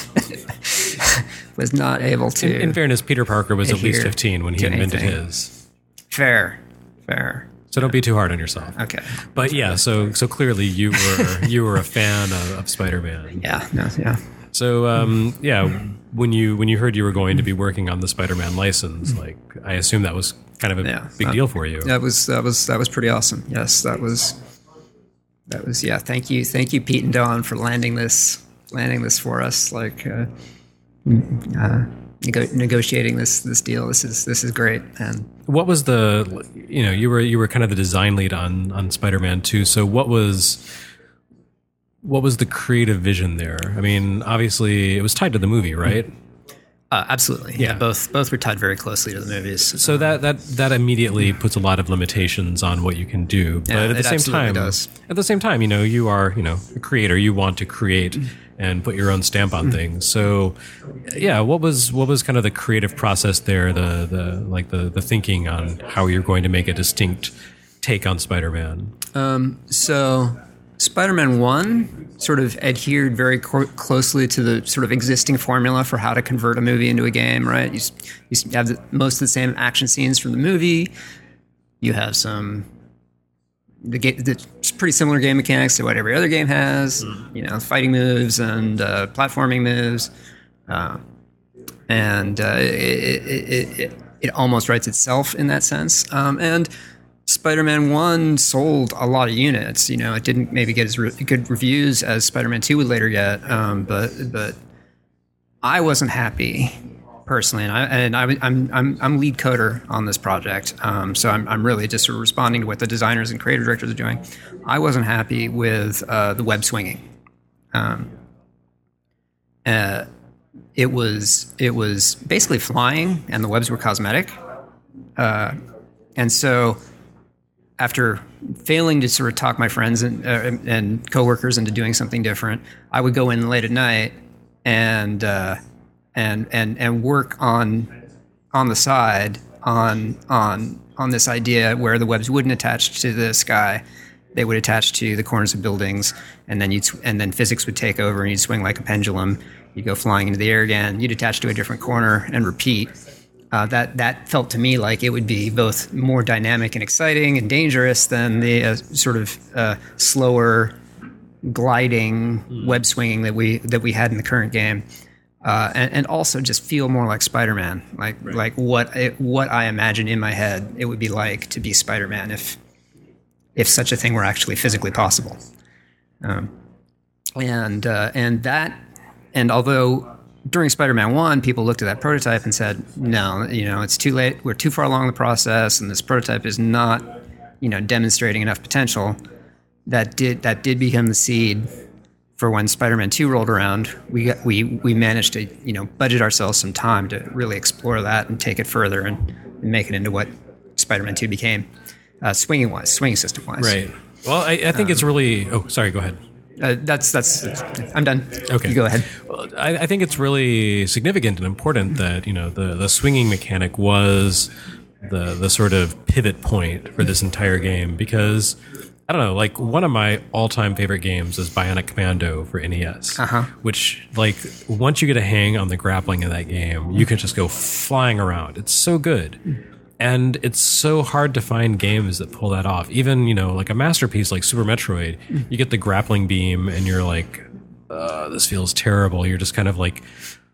Was not able to.
In, in fairness, Peter Parker was at least
adhere
fifteen when he
to
invented
anything.
his.
Fair. Fair.
So don't be too hard on yourself.
Okay.
But yeah, so so clearly you were you were a fan of, of Spider-Man.
Yeah. No. Yeah.
So um, yeah, when you when you heard you were going to be working on the Spider-Man license, like I assume that was kind of a
Yeah.
big
Uh,
deal for you.
That was that was that was pretty awesome. Yes, that was that was yeah. Thank you, thank you, Pete and Dawn, for landing this landing this for us. Like, uh, uh, nego- negotiating this this deal. This is this is great. And
What was the, you know, you were you were kind of the design lead on on Spider-Man two. So what was what was the creative vision there? I mean, obviously it was tied to the movie, right?
uh, absolutely,
Yeah.
yeah. Both both were tied very closely to the movies.
So that that that immediately puts a lot of limitations on what you can do. But
Yeah,
at the
it
same
absolutely
time,
does.
at the same time, you know, you are, you know, a creator. You want to create and put your own stamp on things. So, yeah, what was what was kind of the creative process there? The the like the the thinking on how you're going to make a distinct take on Spider-Man.
So, Spider-Man one sort of adhered very co- closely to the sort of existing formula for how to convert a movie into a game, right? You, s- you s- have the, most of the same action scenes from the movie. You have some the, ga- the pretty similar game mechanics to what every other game has. You know, fighting moves and uh, platforming moves, uh, and uh, it, it, it, it it almost writes itself in that sense. Um, and Spider-Man one sold a lot of units. You know, it didn't maybe get as re- good reviews as Spider-Man two would later get, um, but but I wasn't happy personally, and I and I, I'm I'm I'm lead coder on this project, um, so I'm I'm really just sort of responding to what the designers and creative directors are doing. I wasn't happy with uh, the web swinging. Um, uh, it was it was basically flying, and the webs were cosmetic, uh, and so. After failing to sort of talk my friends and uh, and coworkers into doing something different, I would go in late at night and uh, and and and work on on the side on on on this idea where the webs wouldn't attach to the sky, they would attach to the corners of buildings, and then you'd and then physics would take over and you'd swing like a pendulum. You'd go flying into the air again. You'd attach to a different corner and repeat. Uh, that that felt to me like it would be both more dynamic and exciting and dangerous than the uh, sort of uh, slower gliding mm. web swinging that we that we had in the current game, uh, and, and also just feel more like Spider-Man, like right. like what it, what I imagine in my head it would be like to be Spider-Man if if such a thing were actually physically possible, um, and uh, and that and although. During Spider-Man one, people looked at that prototype and said, no, you know, it's too late. We're too far along the process, and this prototype is not, you know, demonstrating enough potential. That did that did become the seed for when Spider-Man two rolled around. We got, we we managed to, you know, budget ourselves some time to really explore that and take it further and, and make it into what Spider-Man two became, uh, swinging-wise, swing system-wise.
Right. Well, I, I think um, it's really... Oh, sorry, go ahead.
Uh, that's that's. I'm done.
Okay,
you go ahead.
Well, I, I think it's really significant and important that you know the the swinging mechanic was the the sort of pivot point for this entire game because I don't know, like one of my all time favorite games is Bionic Commando for N E S,
uh-huh.
which like once you get a hang on the grappling of that game, you can just go flying around. It's so good. And it's so hard to find games that pull that off. Even, you know, like a masterpiece like Super Metroid, you get the grappling beam and you're like, uh, this feels terrible. You're just kind of like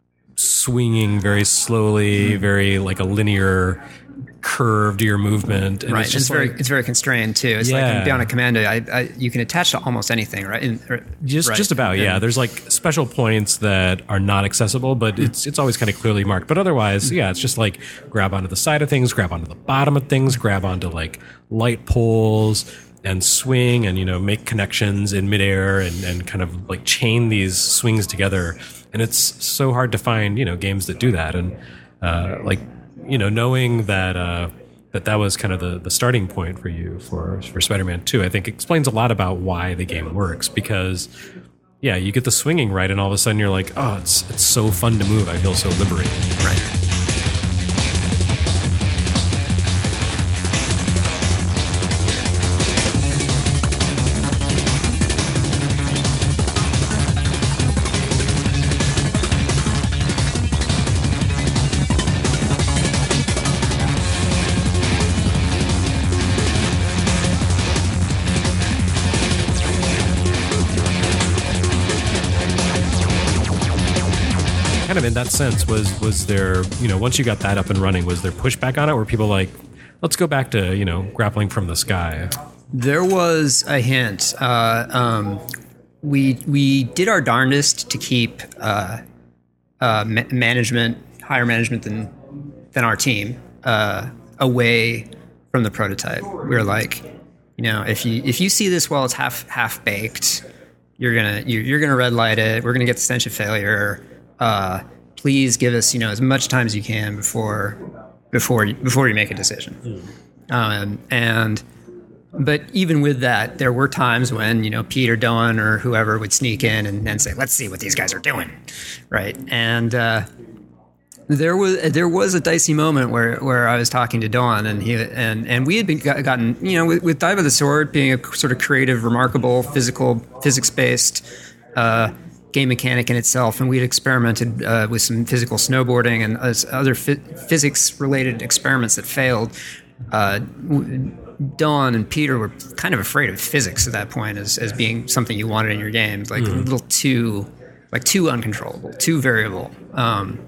swinging very slowly, very like a linear curve to your movement. And
right.
It's,
It's,
just
very
like,
it's very constrained too. It's
Yeah.
like in Bionic Commando, I, I, you can attach to almost anything, right? In, or-
Just,
right.
just about, yeah.
And-
There's like special points that are not accessible, but it's it's always kind of clearly marked. But otherwise, yeah, it's just like grab onto the side of things, grab onto the bottom of things, grab onto like light poles and swing and, you know, make connections in midair and, and kind of like chain these swings together. And it's so hard to find, you know, games that do that. And uh, like, you know, knowing that uh, that that was kind of the, the starting point for you for, for Spider-Man two, I think explains a lot about why the game works because, yeah, you get the swinging right and all of a sudden you're like, oh, it's it's so fun to move. I feel so liberated.
Right.
Kind of in that sense, was was there, you know, once you got that up and running, was there pushback on it? Were people like, let's go back to, you know, grappling from the sky?
There was a hint. Uh, um, we we did our darndest to keep uh, uh, ma- management higher management than than our team uh, away from the prototype. We were like, you know, if you if you see this while it's half half baked, you're gonna you're, you're gonna red light it. We're gonna get the stench of failure. Uh, please give us, you know, as much time as you can before before you, before you make a decision. Mm. Um, and but even with that, there were times when, you know, Pete or Dylan or whoever would sneak in and, and say, "Let's see what these guys are doing," right? And uh, there was there was a dicey moment where, where I was talking to Dawn, and he and, and we had been gotten, you know, with, with Dive of the Sword being a sort of creative, remarkable, physical, physics based uh, game mechanic in itself, and we'd experimented uh, with some physical snowboarding and uh, other fi- physics related experiments that failed. Uh, Dawn and Peter were kind of afraid of physics at that point as, as being something you wanted in your games, like mm. a little too, like too uncontrollable, too variable. Um,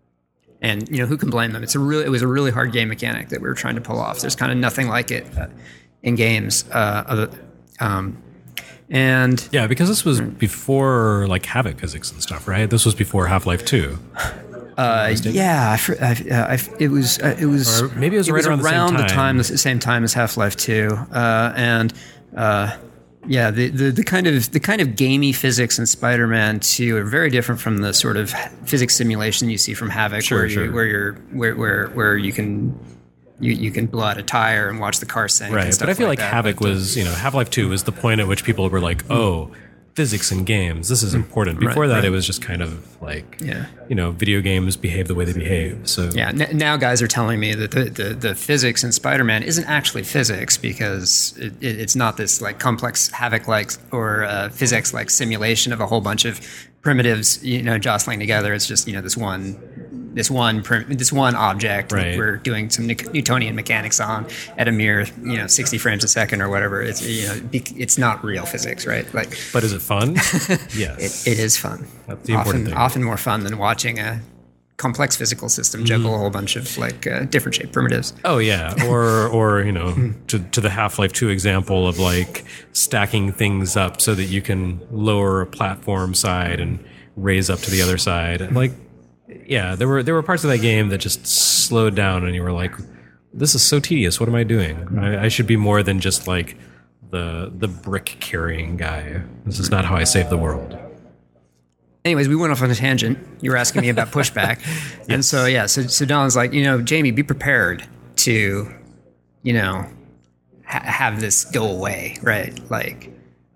and you know, who can blame them? It's a really, it was a really hard game mechanic that we were trying to pull off. There's kind of nothing like it uh, in games. Uh, other, um, and
yeah, because this was before like Havoc physics and stuff, right? This was before Half-Life two.
Uh, yeah, I, I, I, it was. Uh, it was.
Or maybe it was
it
right
was
around,
around
the same
the
time.
time, the same time as Half-Life two, uh, and uh, yeah, the, the the kind of the kind of gamey physics in Spider-Man two are very different from the sort of physics simulation you see from Havoc,
Sure,
where
sure.
you where you're where where where you can. You, you can blow out a tire and watch the car sink.
Right,
and stuff
but I feel like,
that.
Havoc
But, uh,
was, you know, Half-Life two was the point at which people were like, oh, physics in games, this is important. Before
Right,
that,
right.
it was just kind of like,
Yeah.
you know, video games behave the way they behave. So
Yeah, n- now guys are telling me that the, the, the physics in Spider-Man isn't actually physics because it, it, it's not this like complex Havoc-like or uh, physics-like simulation of a whole bunch of primitives, you know, jostling together. It's just, you know, this one, this one, prim- this one object
Right.
that we're doing some Newt- Newtonian mechanics on at a mere, you know, sixty frames a second or whatever. It's, you know, be- it's not real physics, right? Like,
But is it fun? Yes.
it, it is fun.
That's the important
often,
thing.
Often more fun than watching a complex physical system juggle a whole bunch of like uh, different shaped primitives.
Oh yeah, or or you know, to to the Half-Life two example of like stacking things up so that you can lower a platform side and raise up to the other side. And like, yeah, there were there were parts of that game that just slowed down, and you were like, "This is so tedious. What am I doing? I, I should be more than just like the the brick carrying guy. This is not how I save the world."
Anyways, we went off on a tangent. You were asking me about pushback. And so, yeah, so, so Don's like, you know, Jamie, be prepared to, you know, ha- have this go away, right? Like,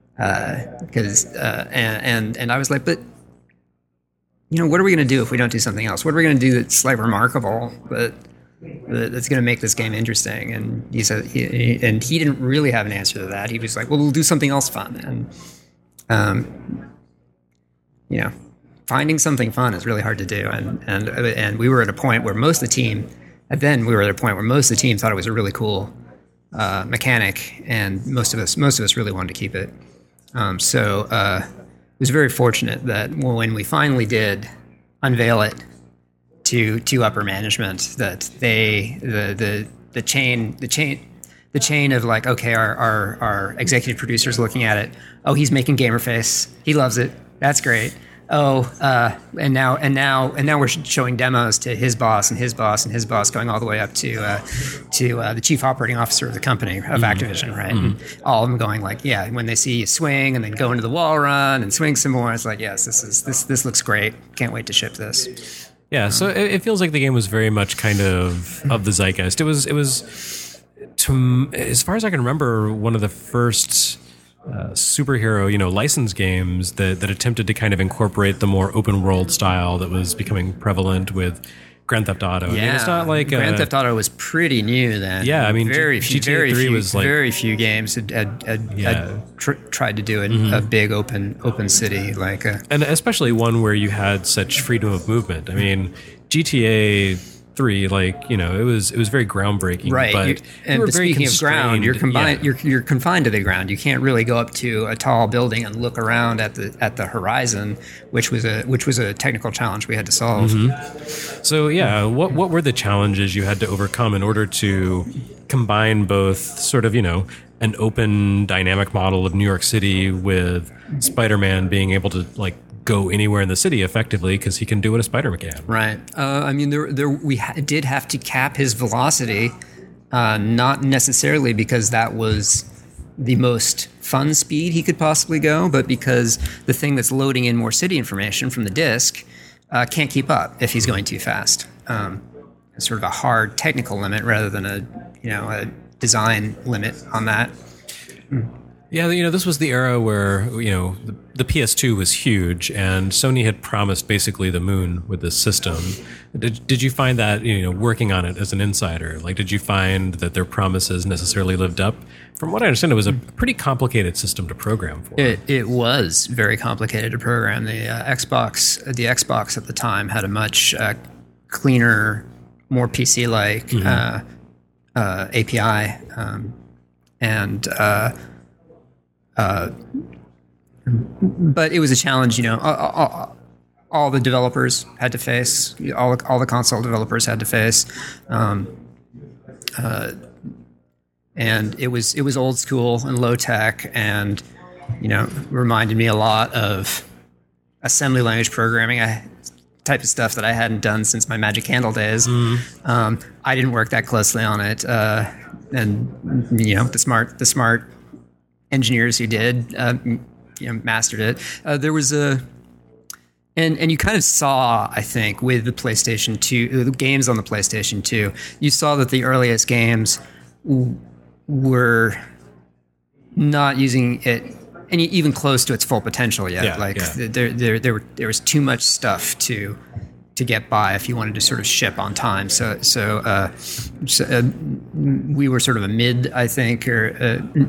because, uh, uh, and, and, and I was like, but, you know, what are we going to do if we don't do something else? What are we going to do that's like remarkable, but that's going to make this game interesting? And he said, he, he- and he didn't really have an answer to that. He was like, well, we'll do something else fun. And, um, you know, finding something fun is really hard to do. And, and, and we were at a point where most of the team, and then we were at a point where most of the team thought it was a really cool uh, mechanic, and most of us, most of us really wanted to keep it. Um, so uh, it was very fortunate that when we finally did unveil it to to upper management, that they the the the chain the chain the chain of like, okay, our our, our executive producer's looking at it. Oh, he's making gamer face. He loves it. That's great. Oh, uh, and now and now and now we're showing demos to his boss and his boss and his boss, going all the way up to uh, to uh, the chief operating officer of the company of mm-hmm. Activision, right? Mm-hmm. And all of them going like, yeah, when they see you swing and then go into the wall run and swing some more, it's like, yes, this is this this looks great. Can't wait to ship this.
Yeah, so it, it feels like the game was very much kind of of the zeitgeist. It was it was, to, as far as I can remember, one of the first uh, superhero, you know, licensed games that that attempted to kind of incorporate the more open world style that was becoming prevalent with Grand Theft Auto.
Yeah,
I mean, it's not like
Grand
uh,
Theft Auto was pretty new then.
Yeah, I mean,
very
G-
few,
G T A
very
three
few,
was like-
very few games had, had, had,
Yeah.
had tr- tried to do a, a big open open city like. A,
and especially one where you had such freedom of movement. I mean, G T A three, like, you know, it was it was very groundbreaking.
Right,
but
you, and
you were
but
very
speaking of ground, you're
constrained.
combined.
Yeah.
You're you're confined to the ground. You can't really go up to a tall building and look around at the at the horizon, which was a which was a technical challenge we had to solve.
Mm-hmm. So yeah, what what were the challenges you had to overcome in order to combine both sort of, you know, an open dynamic model of New York City with Spider-Man being able to like go anywhere in the city effectively because he can do what a spider can.
Right. Uh, I mean, there, there we ha- did have to cap his velocity, uh, not necessarily because that was the most fun speed he could possibly go, but because the thing that's loading in more city information from the disk uh, can't keep up if he's going too fast. Um, it's sort of a hard technical limit rather than a you know a design limit on that.
Yeah, you know, this was the era where, you know, the, the P S two was huge and Sony had promised basically the moon with this system. Did, did you find that, you know, working on it as an insider, like, did you find that their promises necessarily lived up? From what I understand, it was a pretty complicated system to program for.
It, it was very complicated to program. The uh, Xbox, the Xbox at the time had a much uh, cleaner, more P C-like mm-hmm. uh, uh, A P I, um, and uh, Uh, but it was a challenge, you know. All, all, all the developers had to face, all all the console developers had to face, um, uh, and it was it was old school and low tech, and you know, reminded me a lot of assembly language programming. I, type of stuff that I hadn't done since my Magic Candle days. Mm. Um, I didn't work that closely on it, uh, and you know, the smart the smart. engineers who did, uh, you know, mastered it. Uh, there was a, and and you kind of saw, I think, with the PlayStation two, the games on the PlayStation two, you saw that the earliest games w- were not using it any even close to its full potential yet.
Yeah,
like
yeah.
there there there were there was too much stuff to to get by if you wanted to sort of ship on time. So so, uh, so uh, we were sort of a mid, I think, or. Uh,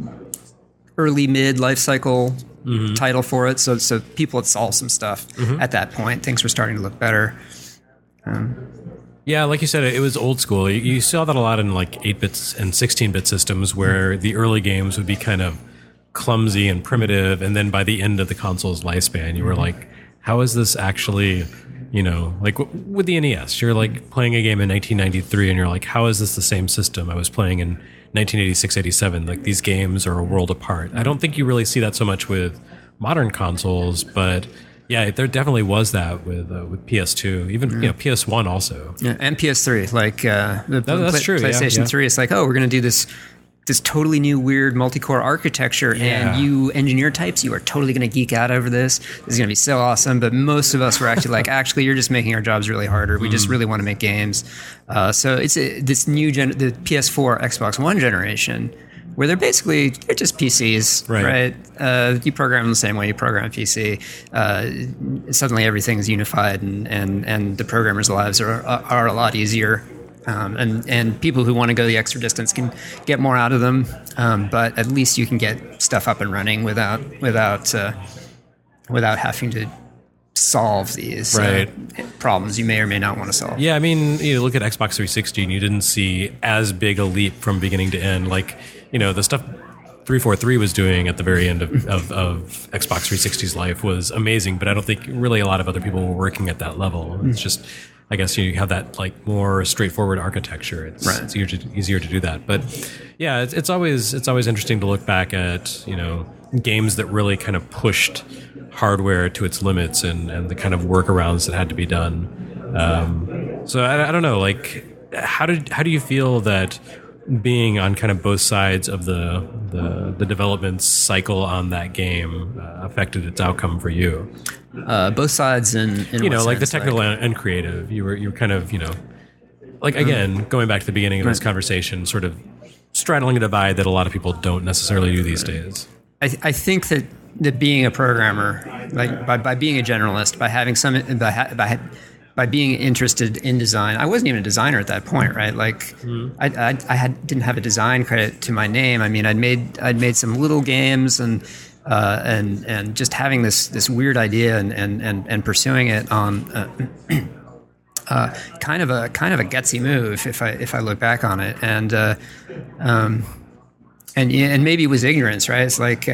early mid life cycle mm-hmm. title for it, so so people had solved some stuff mm-hmm. at that point. Things were starting to look better. Um,
yeah, like you said, it was old school. You, you saw that a lot in like eight bits and sixteen bit systems, where mm-hmm. the early games would be kind of clumsy and primitive, and then by the end of the console's lifespan, you were like, "How is this actually?" You know, like w- with the N E S, you're like playing a game in nineteen ninety-three, and you're like, "How is this the same system I was playing in nineteen eighty-six, eighty-seven, like these games are a world apart." I don't think you really see that so much with modern consoles, but yeah, there definitely was that with uh, with P S two, even you know P S one also.
Yeah, and P S three, like uh, the
that, that's
play,
true.
PlayStation
yeah, yeah.
three. It's like, oh, we're going to do this this totally new weird multi-core architecture,
Yeah.
and you engineer types, you are totally going to geek out over this. This is going to be so awesome. But most of us were actually like, actually, you're just making our jobs really harder. We mm. just really want to make games. Uh, so it's a, this new gen, the P S four, Xbox One generation, where they're basically they're just P Cs,
right?
right? Uh, you program them the same way you program a P C. Uh, suddenly, everything is unified, and, and, and the programmers' lives are are a lot easier. Um, and, and people who want to go the extra distance can get more out of them, um, but at least you can get stuff up and running without without uh, without having to solve these
right.
uh, problems you may or may not want to solve.
Yeah, I mean, you look at Xbox three sixty, and you didn't see as big a leap from beginning to end. Like, you know, the stuff three forty-three was doing at the very end of, of, of Xbox three sixty's life was amazing, but I don't think really a lot of other people were working at that level. It's just... I guess you have that like more straightforward architecture. It's,
right.
it's easier to, easier to do that. But yeah, it's, it's always it's always interesting to look back at, you know, games that really kind of pushed hardware to its limits and, and the kind of workarounds that had to be done. Um, so I, I don't know, like how did how do you feel that being on kind of both sides of the the, the development cycle on that game uh, affected its outcome for you?
Uh, both sides in, in
you know,
what
like
sense?
the technical
like,
and creative. You were you were kind of, you know, like again, going back to the beginning of this conversation, sort of straddling a divide that a lot of people don't necessarily do these days.
I, th- I think that, that being a programmer, like by, by being a generalist, by having some by, ha- by by being interested in design, I wasn't even a designer at that point, right? Like mm. I, I I had didn't have a design credit to my name. I mean, I'd made I'd made some little games and. Uh, and and just having this this weird idea and and and, and pursuing it on uh, uh, kind of a kind of a gutsy move if I if I look back on it, and uh, um, and and maybe it was ignorance, right? It's like uh,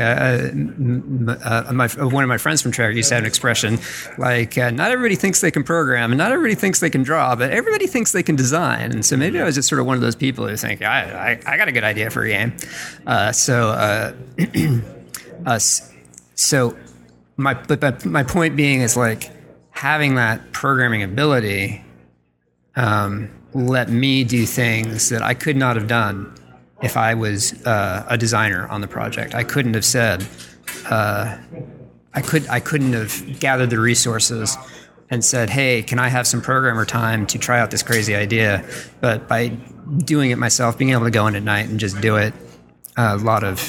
uh, my one of my friends from Treyarch used to have an expression like, uh, not everybody thinks they can program, and not everybody thinks they can draw, but everybody thinks they can design. And so maybe I was just sort of one of those people who think I I, I got a good idea for a game, uh, so. Uh, Uh, so my but, but my point being is like having that programming ability um, let me do things that I could not have done if I was uh, a designer on the project. I couldn't have said, uh, I could I couldn't have gathered the resources and said, hey, can I have some programmer time to try out this crazy idea? But by doing it myself, being able to go in at night and just do it, uh, a lot of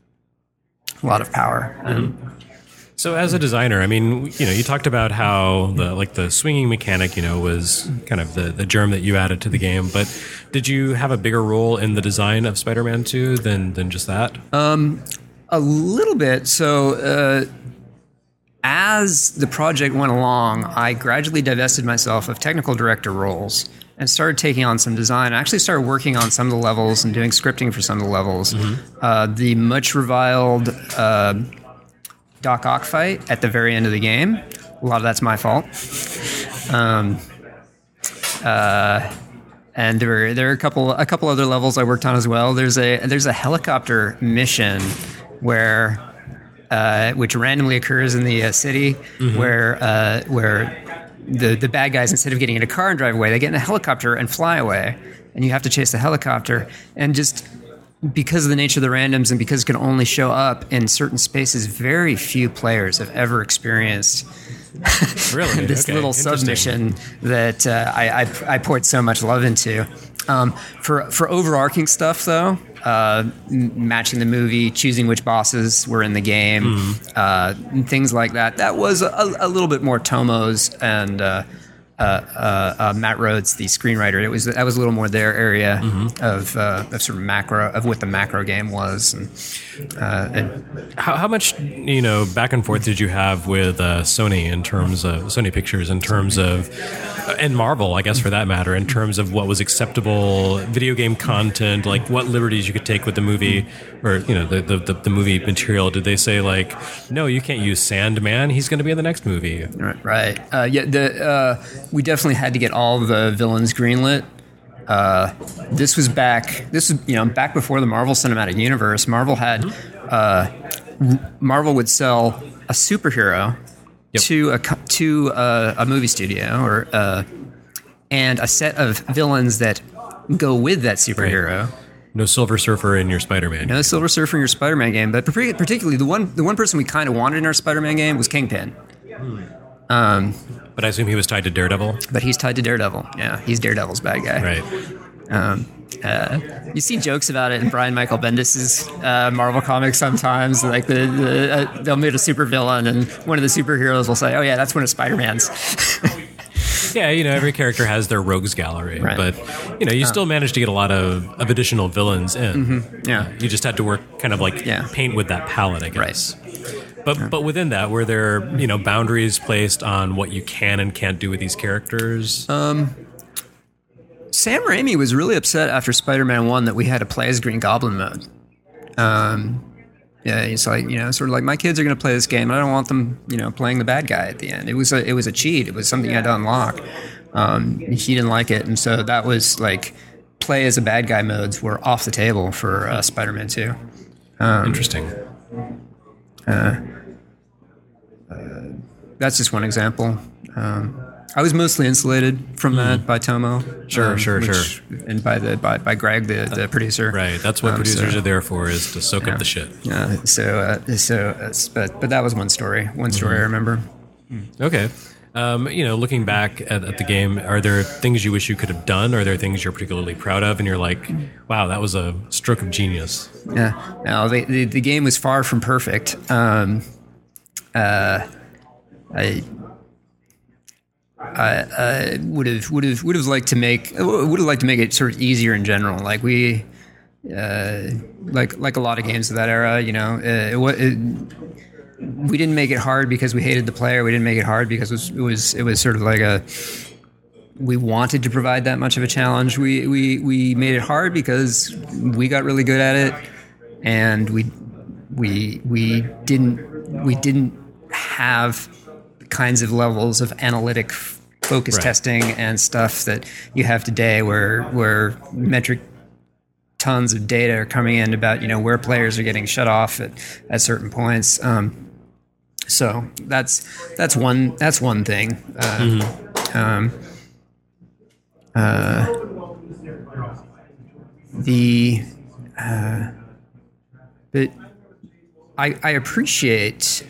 a lot of power. Mm-hmm.
So as a designer, I mean, you know, you talked about how the like the swinging mechanic, you know, was kind of the, the germ that you added to the game. But did you have a bigger role in the design of Spider-Man two than than just that?
Um, a little bit. So uh, as the project went along, I gradually divested myself of technical director roles and started taking on some design. I actually started working on some of the levels and doing scripting for some of the levels. Mm-hmm. Uh, the much reviled Uh, Doc Ock fight at the very end of the game. A lot of that's my fault. Um, uh, and there were there are a couple a couple other levels I worked on as well. There's a there's a helicopter mission where uh, which randomly occurs in the uh, city mm-hmm. where uh, where the the bad guys, instead of getting in a car and drive away, they get in a helicopter and fly away, and you have to chase the helicopter. And just because of the nature of the randoms and because it can only show up in certain spaces, very few players have ever experienced
really
this
okay.
little submission that uh, I, I, I poured so much love into. Um, for for overarching stuff, though, uh, m- matching the movie, choosing which bosses were in the game, mm. uh, and things like that, that was a, a little bit more Tomo's and uh, Uh, uh, uh, Matt Rhodes, the screenwriter. It was that was a little more their area mm-hmm. of uh, of sort of macro of what the macro game was. And, uh, and
how, how much you know back and forth did you have with uh, Sony in terms of Sony Pictures in terms of and Marvel, I guess for that matter, in terms of what was acceptable video game content, like what liberties you could take with the movie or you know the the, the, the movie material? Did they say like, no, you can't use Sandman, he's going to be in the next movie?
Right. right. Uh, yeah. The uh, we definitely had to get all the villains greenlit. Uh, this was back. This was you know back before the Marvel Cinematic Universe. Marvel had uh, Marvel would sell a superhero yep. to a to a, a movie studio or uh, and a set of villains that go with that superhero. Right.
No Silver Surfer in your Spider-Man.
No Silver Surfer in your Spider-Man game, but particularly the one the one person we kind of wanted in our Spider-Man game was Kingpin. Hmm. Um,
but I assume he was tied to Daredevil?
But he's tied to Daredevil. Yeah, he's Daredevil's bad guy.
Right.
Um, uh, you see jokes about it in Brian Michael Bendis' uh, Marvel comics sometimes. Like the, the uh, they'll meet a supervillain, and one of the superheroes will say, "Oh yeah, that's one of Spider-Man's."
Yeah, you know, every character has their rogues gallery,
right.
but you know, you still managed to get a lot of, of additional villains in.
Mm-hmm. Yeah,
you just had to work kind of like
yeah.
paint with that palette, I guess.
Right.
But yeah. but within that, were there you know boundaries placed on what you can and can't do with these characters?
Um, Sam Raimi was really upset after Spider-Man one that we had to play as Green Goblin mode. Um, yeah, he's like you know sort of like my kids are going to play this game, and I don't want them you know playing the bad guy at the end. It was a it was a cheat. It was something you had to unlock. Um, he didn't like it, and so that was like play as a bad guy modes were off the table for uh, Spider-Man two. Um,
Interesting.
Uh, uh, that's just one example. Um, I was mostly insulated from that mm. by Tomo.
Sure,
um,
sure,
which,
sure.
And by the by, by Greg, the, the producer.
Right. That's what um, producers so, are there for, is to soak
yeah,
up the shit.
Yeah. So, uh, so, uh, but but that was one story. One story mm-hmm. I remember.
Okay. Um, you know, looking back at, at the game, are there things you wish you could have done? Are there things you're particularly proud of, and you're like, "Wow, that was a stroke of genius"?
Yeah. No, the the, the game was far from perfect. Um, uh, I. I would have would have would have liked to make would have liked to make it sort of easier in general. Like we, uh, like like a lot of games of that era, you know, uh, it, it, we didn't make it hard because we hated the player. We didn't make it hard because it was it was, it was sort of like a we wanted to provide that much of a challenge. We we we made it hard because we got really good at it, and we we we didn't we didn't have kinds of levels of analytic focus right. testing and stuff that you have today, where where metric tons of data are coming in about you know where players are getting shut off at, at certain points. Um, So that's that's one that's one thing. Uh, mm-hmm. um, uh, the uh, but I I appreciate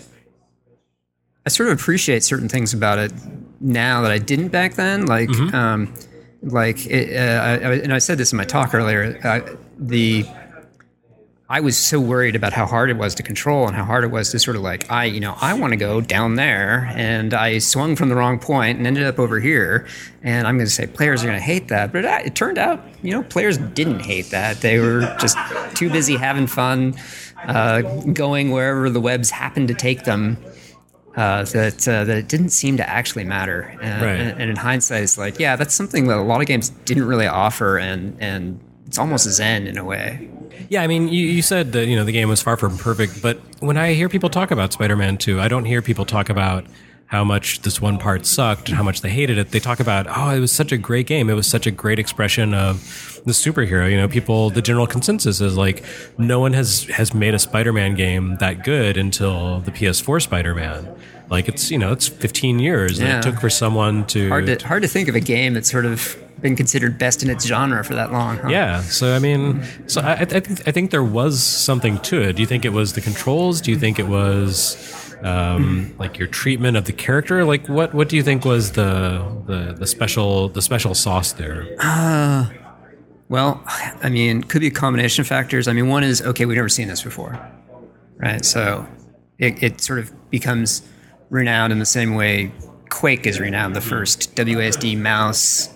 I sort of appreciate certain things about it now that I didn't back then. Like mm-hmm. um, like it, uh, I, I, and I said this in my talk earlier. Uh, the I was so worried about how hard it was to control and how hard it was to sort of like, I, you know, I want to go down there, and I swung from the wrong point and ended up over here. And I'm going to say players are going to hate that. But it, it turned out, you know, players didn't hate that. They were just too busy having fun, uh, going wherever the webs happened to take them. Uh, that uh, that it didn't seem to actually matter. And,
right.
and, and in hindsight, it's like, yeah, that's something that a lot of games didn't really offer, and and it's almost zen in a way.
Yeah, I mean, you, you said that, you know, the game was far from perfect, but when I hear people talk about Spider-Man two, I don't hear people talk about how much this one part sucked and how much they hated it. They talk about, oh, it was such a great game. It was such a great expression of the superhero. You know, people, the general consensus is like, no one has, has made a Spider-Man game that good until the P S four Spider-Man. Like, it's, you know, it's fifteen years
yeah.
that it took for someone to...
Hard to hard to think of a game that's sort of been considered best in its genre for that long, huh?
Yeah, so I mean, so I, I, think, I think there was something to it. Do you think it was the controls? Do you think it was um, like your treatment of the character? Like, what, what do you think was the the, the special the special sauce there?
Uh, well, I mean, could be a combination of factors. I mean, one is, okay, we've never seen this before, right? So it, it sort of becomes renowned in the same way Quake is renowned, the first W A S D mouse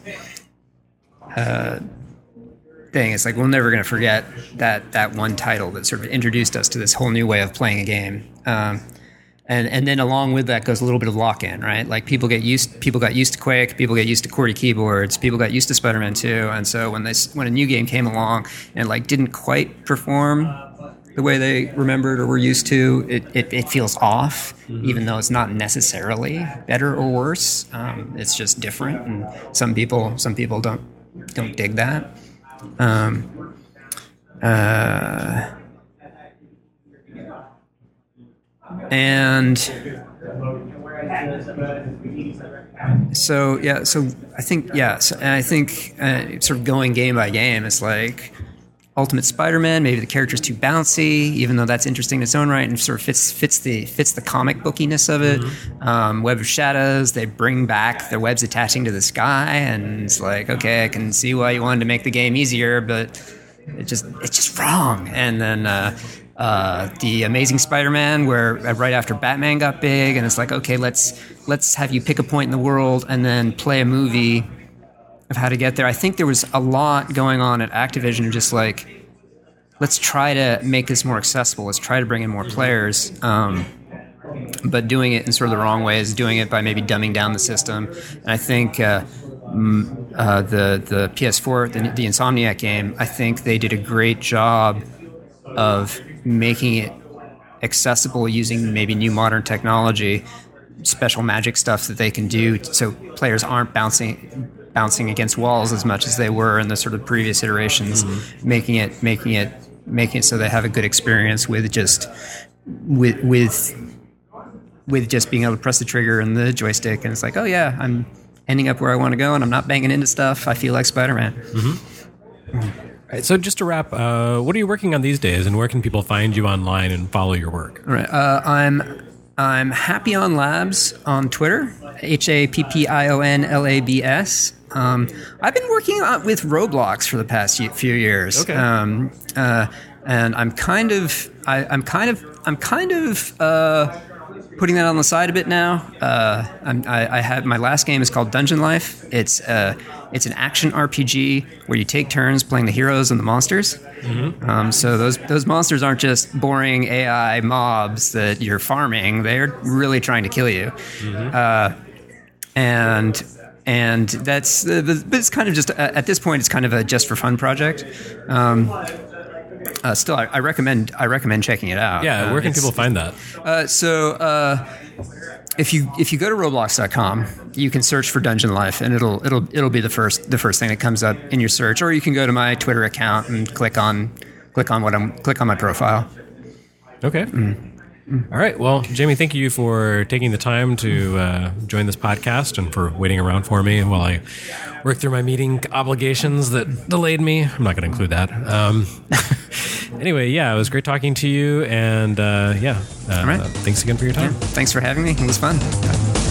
uh, thing. It's like, we're never going to forget that that one title that sort of introduced us to this whole new way of playing a game. Um, and and then along with that goes a little bit of lock-in, right? Like people get used, people got used to Quake, people get used to QWERTY keyboards, people got used to Spider-Man two, and so when they when a new game came along and like didn't quite perform the way they remembered or were used to, it, it, it feels off, mm-hmm. even though it's not necessarily better or worse. Um, it's just different, and some people some people don't don't dig that. Um, uh, and so yeah, so I think yeah, so, and I think uh, sort of going game by game, it's like Ultimate Spider-Man, maybe the character's too bouncy, even though that's interesting in its own right and sort of fits fits the fits the comic bookiness of it. Mm-hmm. Um, Web of Shadows, they bring back the webs attaching to the sky, and it's like, okay, I can see why you wanted to make the game easier, but it just it's just wrong. And then uh, uh, the Amazing Spider-Man, where right after Batman got big, and it's like, okay, let's let's have you pick a point in the world and then play a movie of how to get there. I think there was a lot going on at Activision of just like, let's try to make this more accessible. Let's try to bring in more players. Um, but doing it in sort of the wrong ways, doing it by maybe dumbing down the system. And I think uh, uh, the the P S four, the, the Insomniac game, I think they did a great job of making it accessible using maybe new modern technology, special magic stuff that they can do so players aren't bouncing bouncing against walls as much as they were in the sort of previous iterations, mm-hmm. making it making it making it so they have a good experience with just with with with just being able to press the trigger and the joystick, and it's like, oh yeah, I'm ending up where I want to go and I'm not banging into stuff. I feel like Spider-Man.
Mm-hmm. All right, so just to wrap, uh, what are you working on these days, and where can people find you online and follow your work?
All right, uh, I'm I'm Happy on Labs on Twitter, H A P P I O N L A B S. Um, I've been working on, with Roblox for the past few years.
Okay.
Um, uh, and I'm kind of, I, I'm kind of, I'm kind of uh, putting that on the side a bit now. Uh, I'm, I, I had my last game is called Dungeon Life. It's uh, it's an action R P G where you take turns playing the heroes and the monsters. Mm-hmm. Um, so those those monsters aren't just boring A I mobs that you're farming. They're really trying to kill you. Mm-hmm. Uh, and and that's uh, but it's kind of just uh, at this point it's kind of a just for fun project. Um, uh, still, I, I recommend I recommend checking it out.
Yeah, where can
uh,
people find that?
Uh, so. Uh, If you if you go to roblox dot com, you can search for Dungeon Life, and it'll it'll it'll be the first the first thing that comes up in your search. Or you can go to my Twitter account and click on click on what I'm click on my profile.
Okay.
Mm.
All right. Well, Jamie, thank you for taking the time to uh, join this podcast and for waiting around for me while I work through my meeting obligations that delayed me. I'm not going to include that. Um, anyway, yeah, it was great talking to you. And uh, yeah, uh,
All right.
thanks again for your time.
Yeah, thanks for having me. It was fun.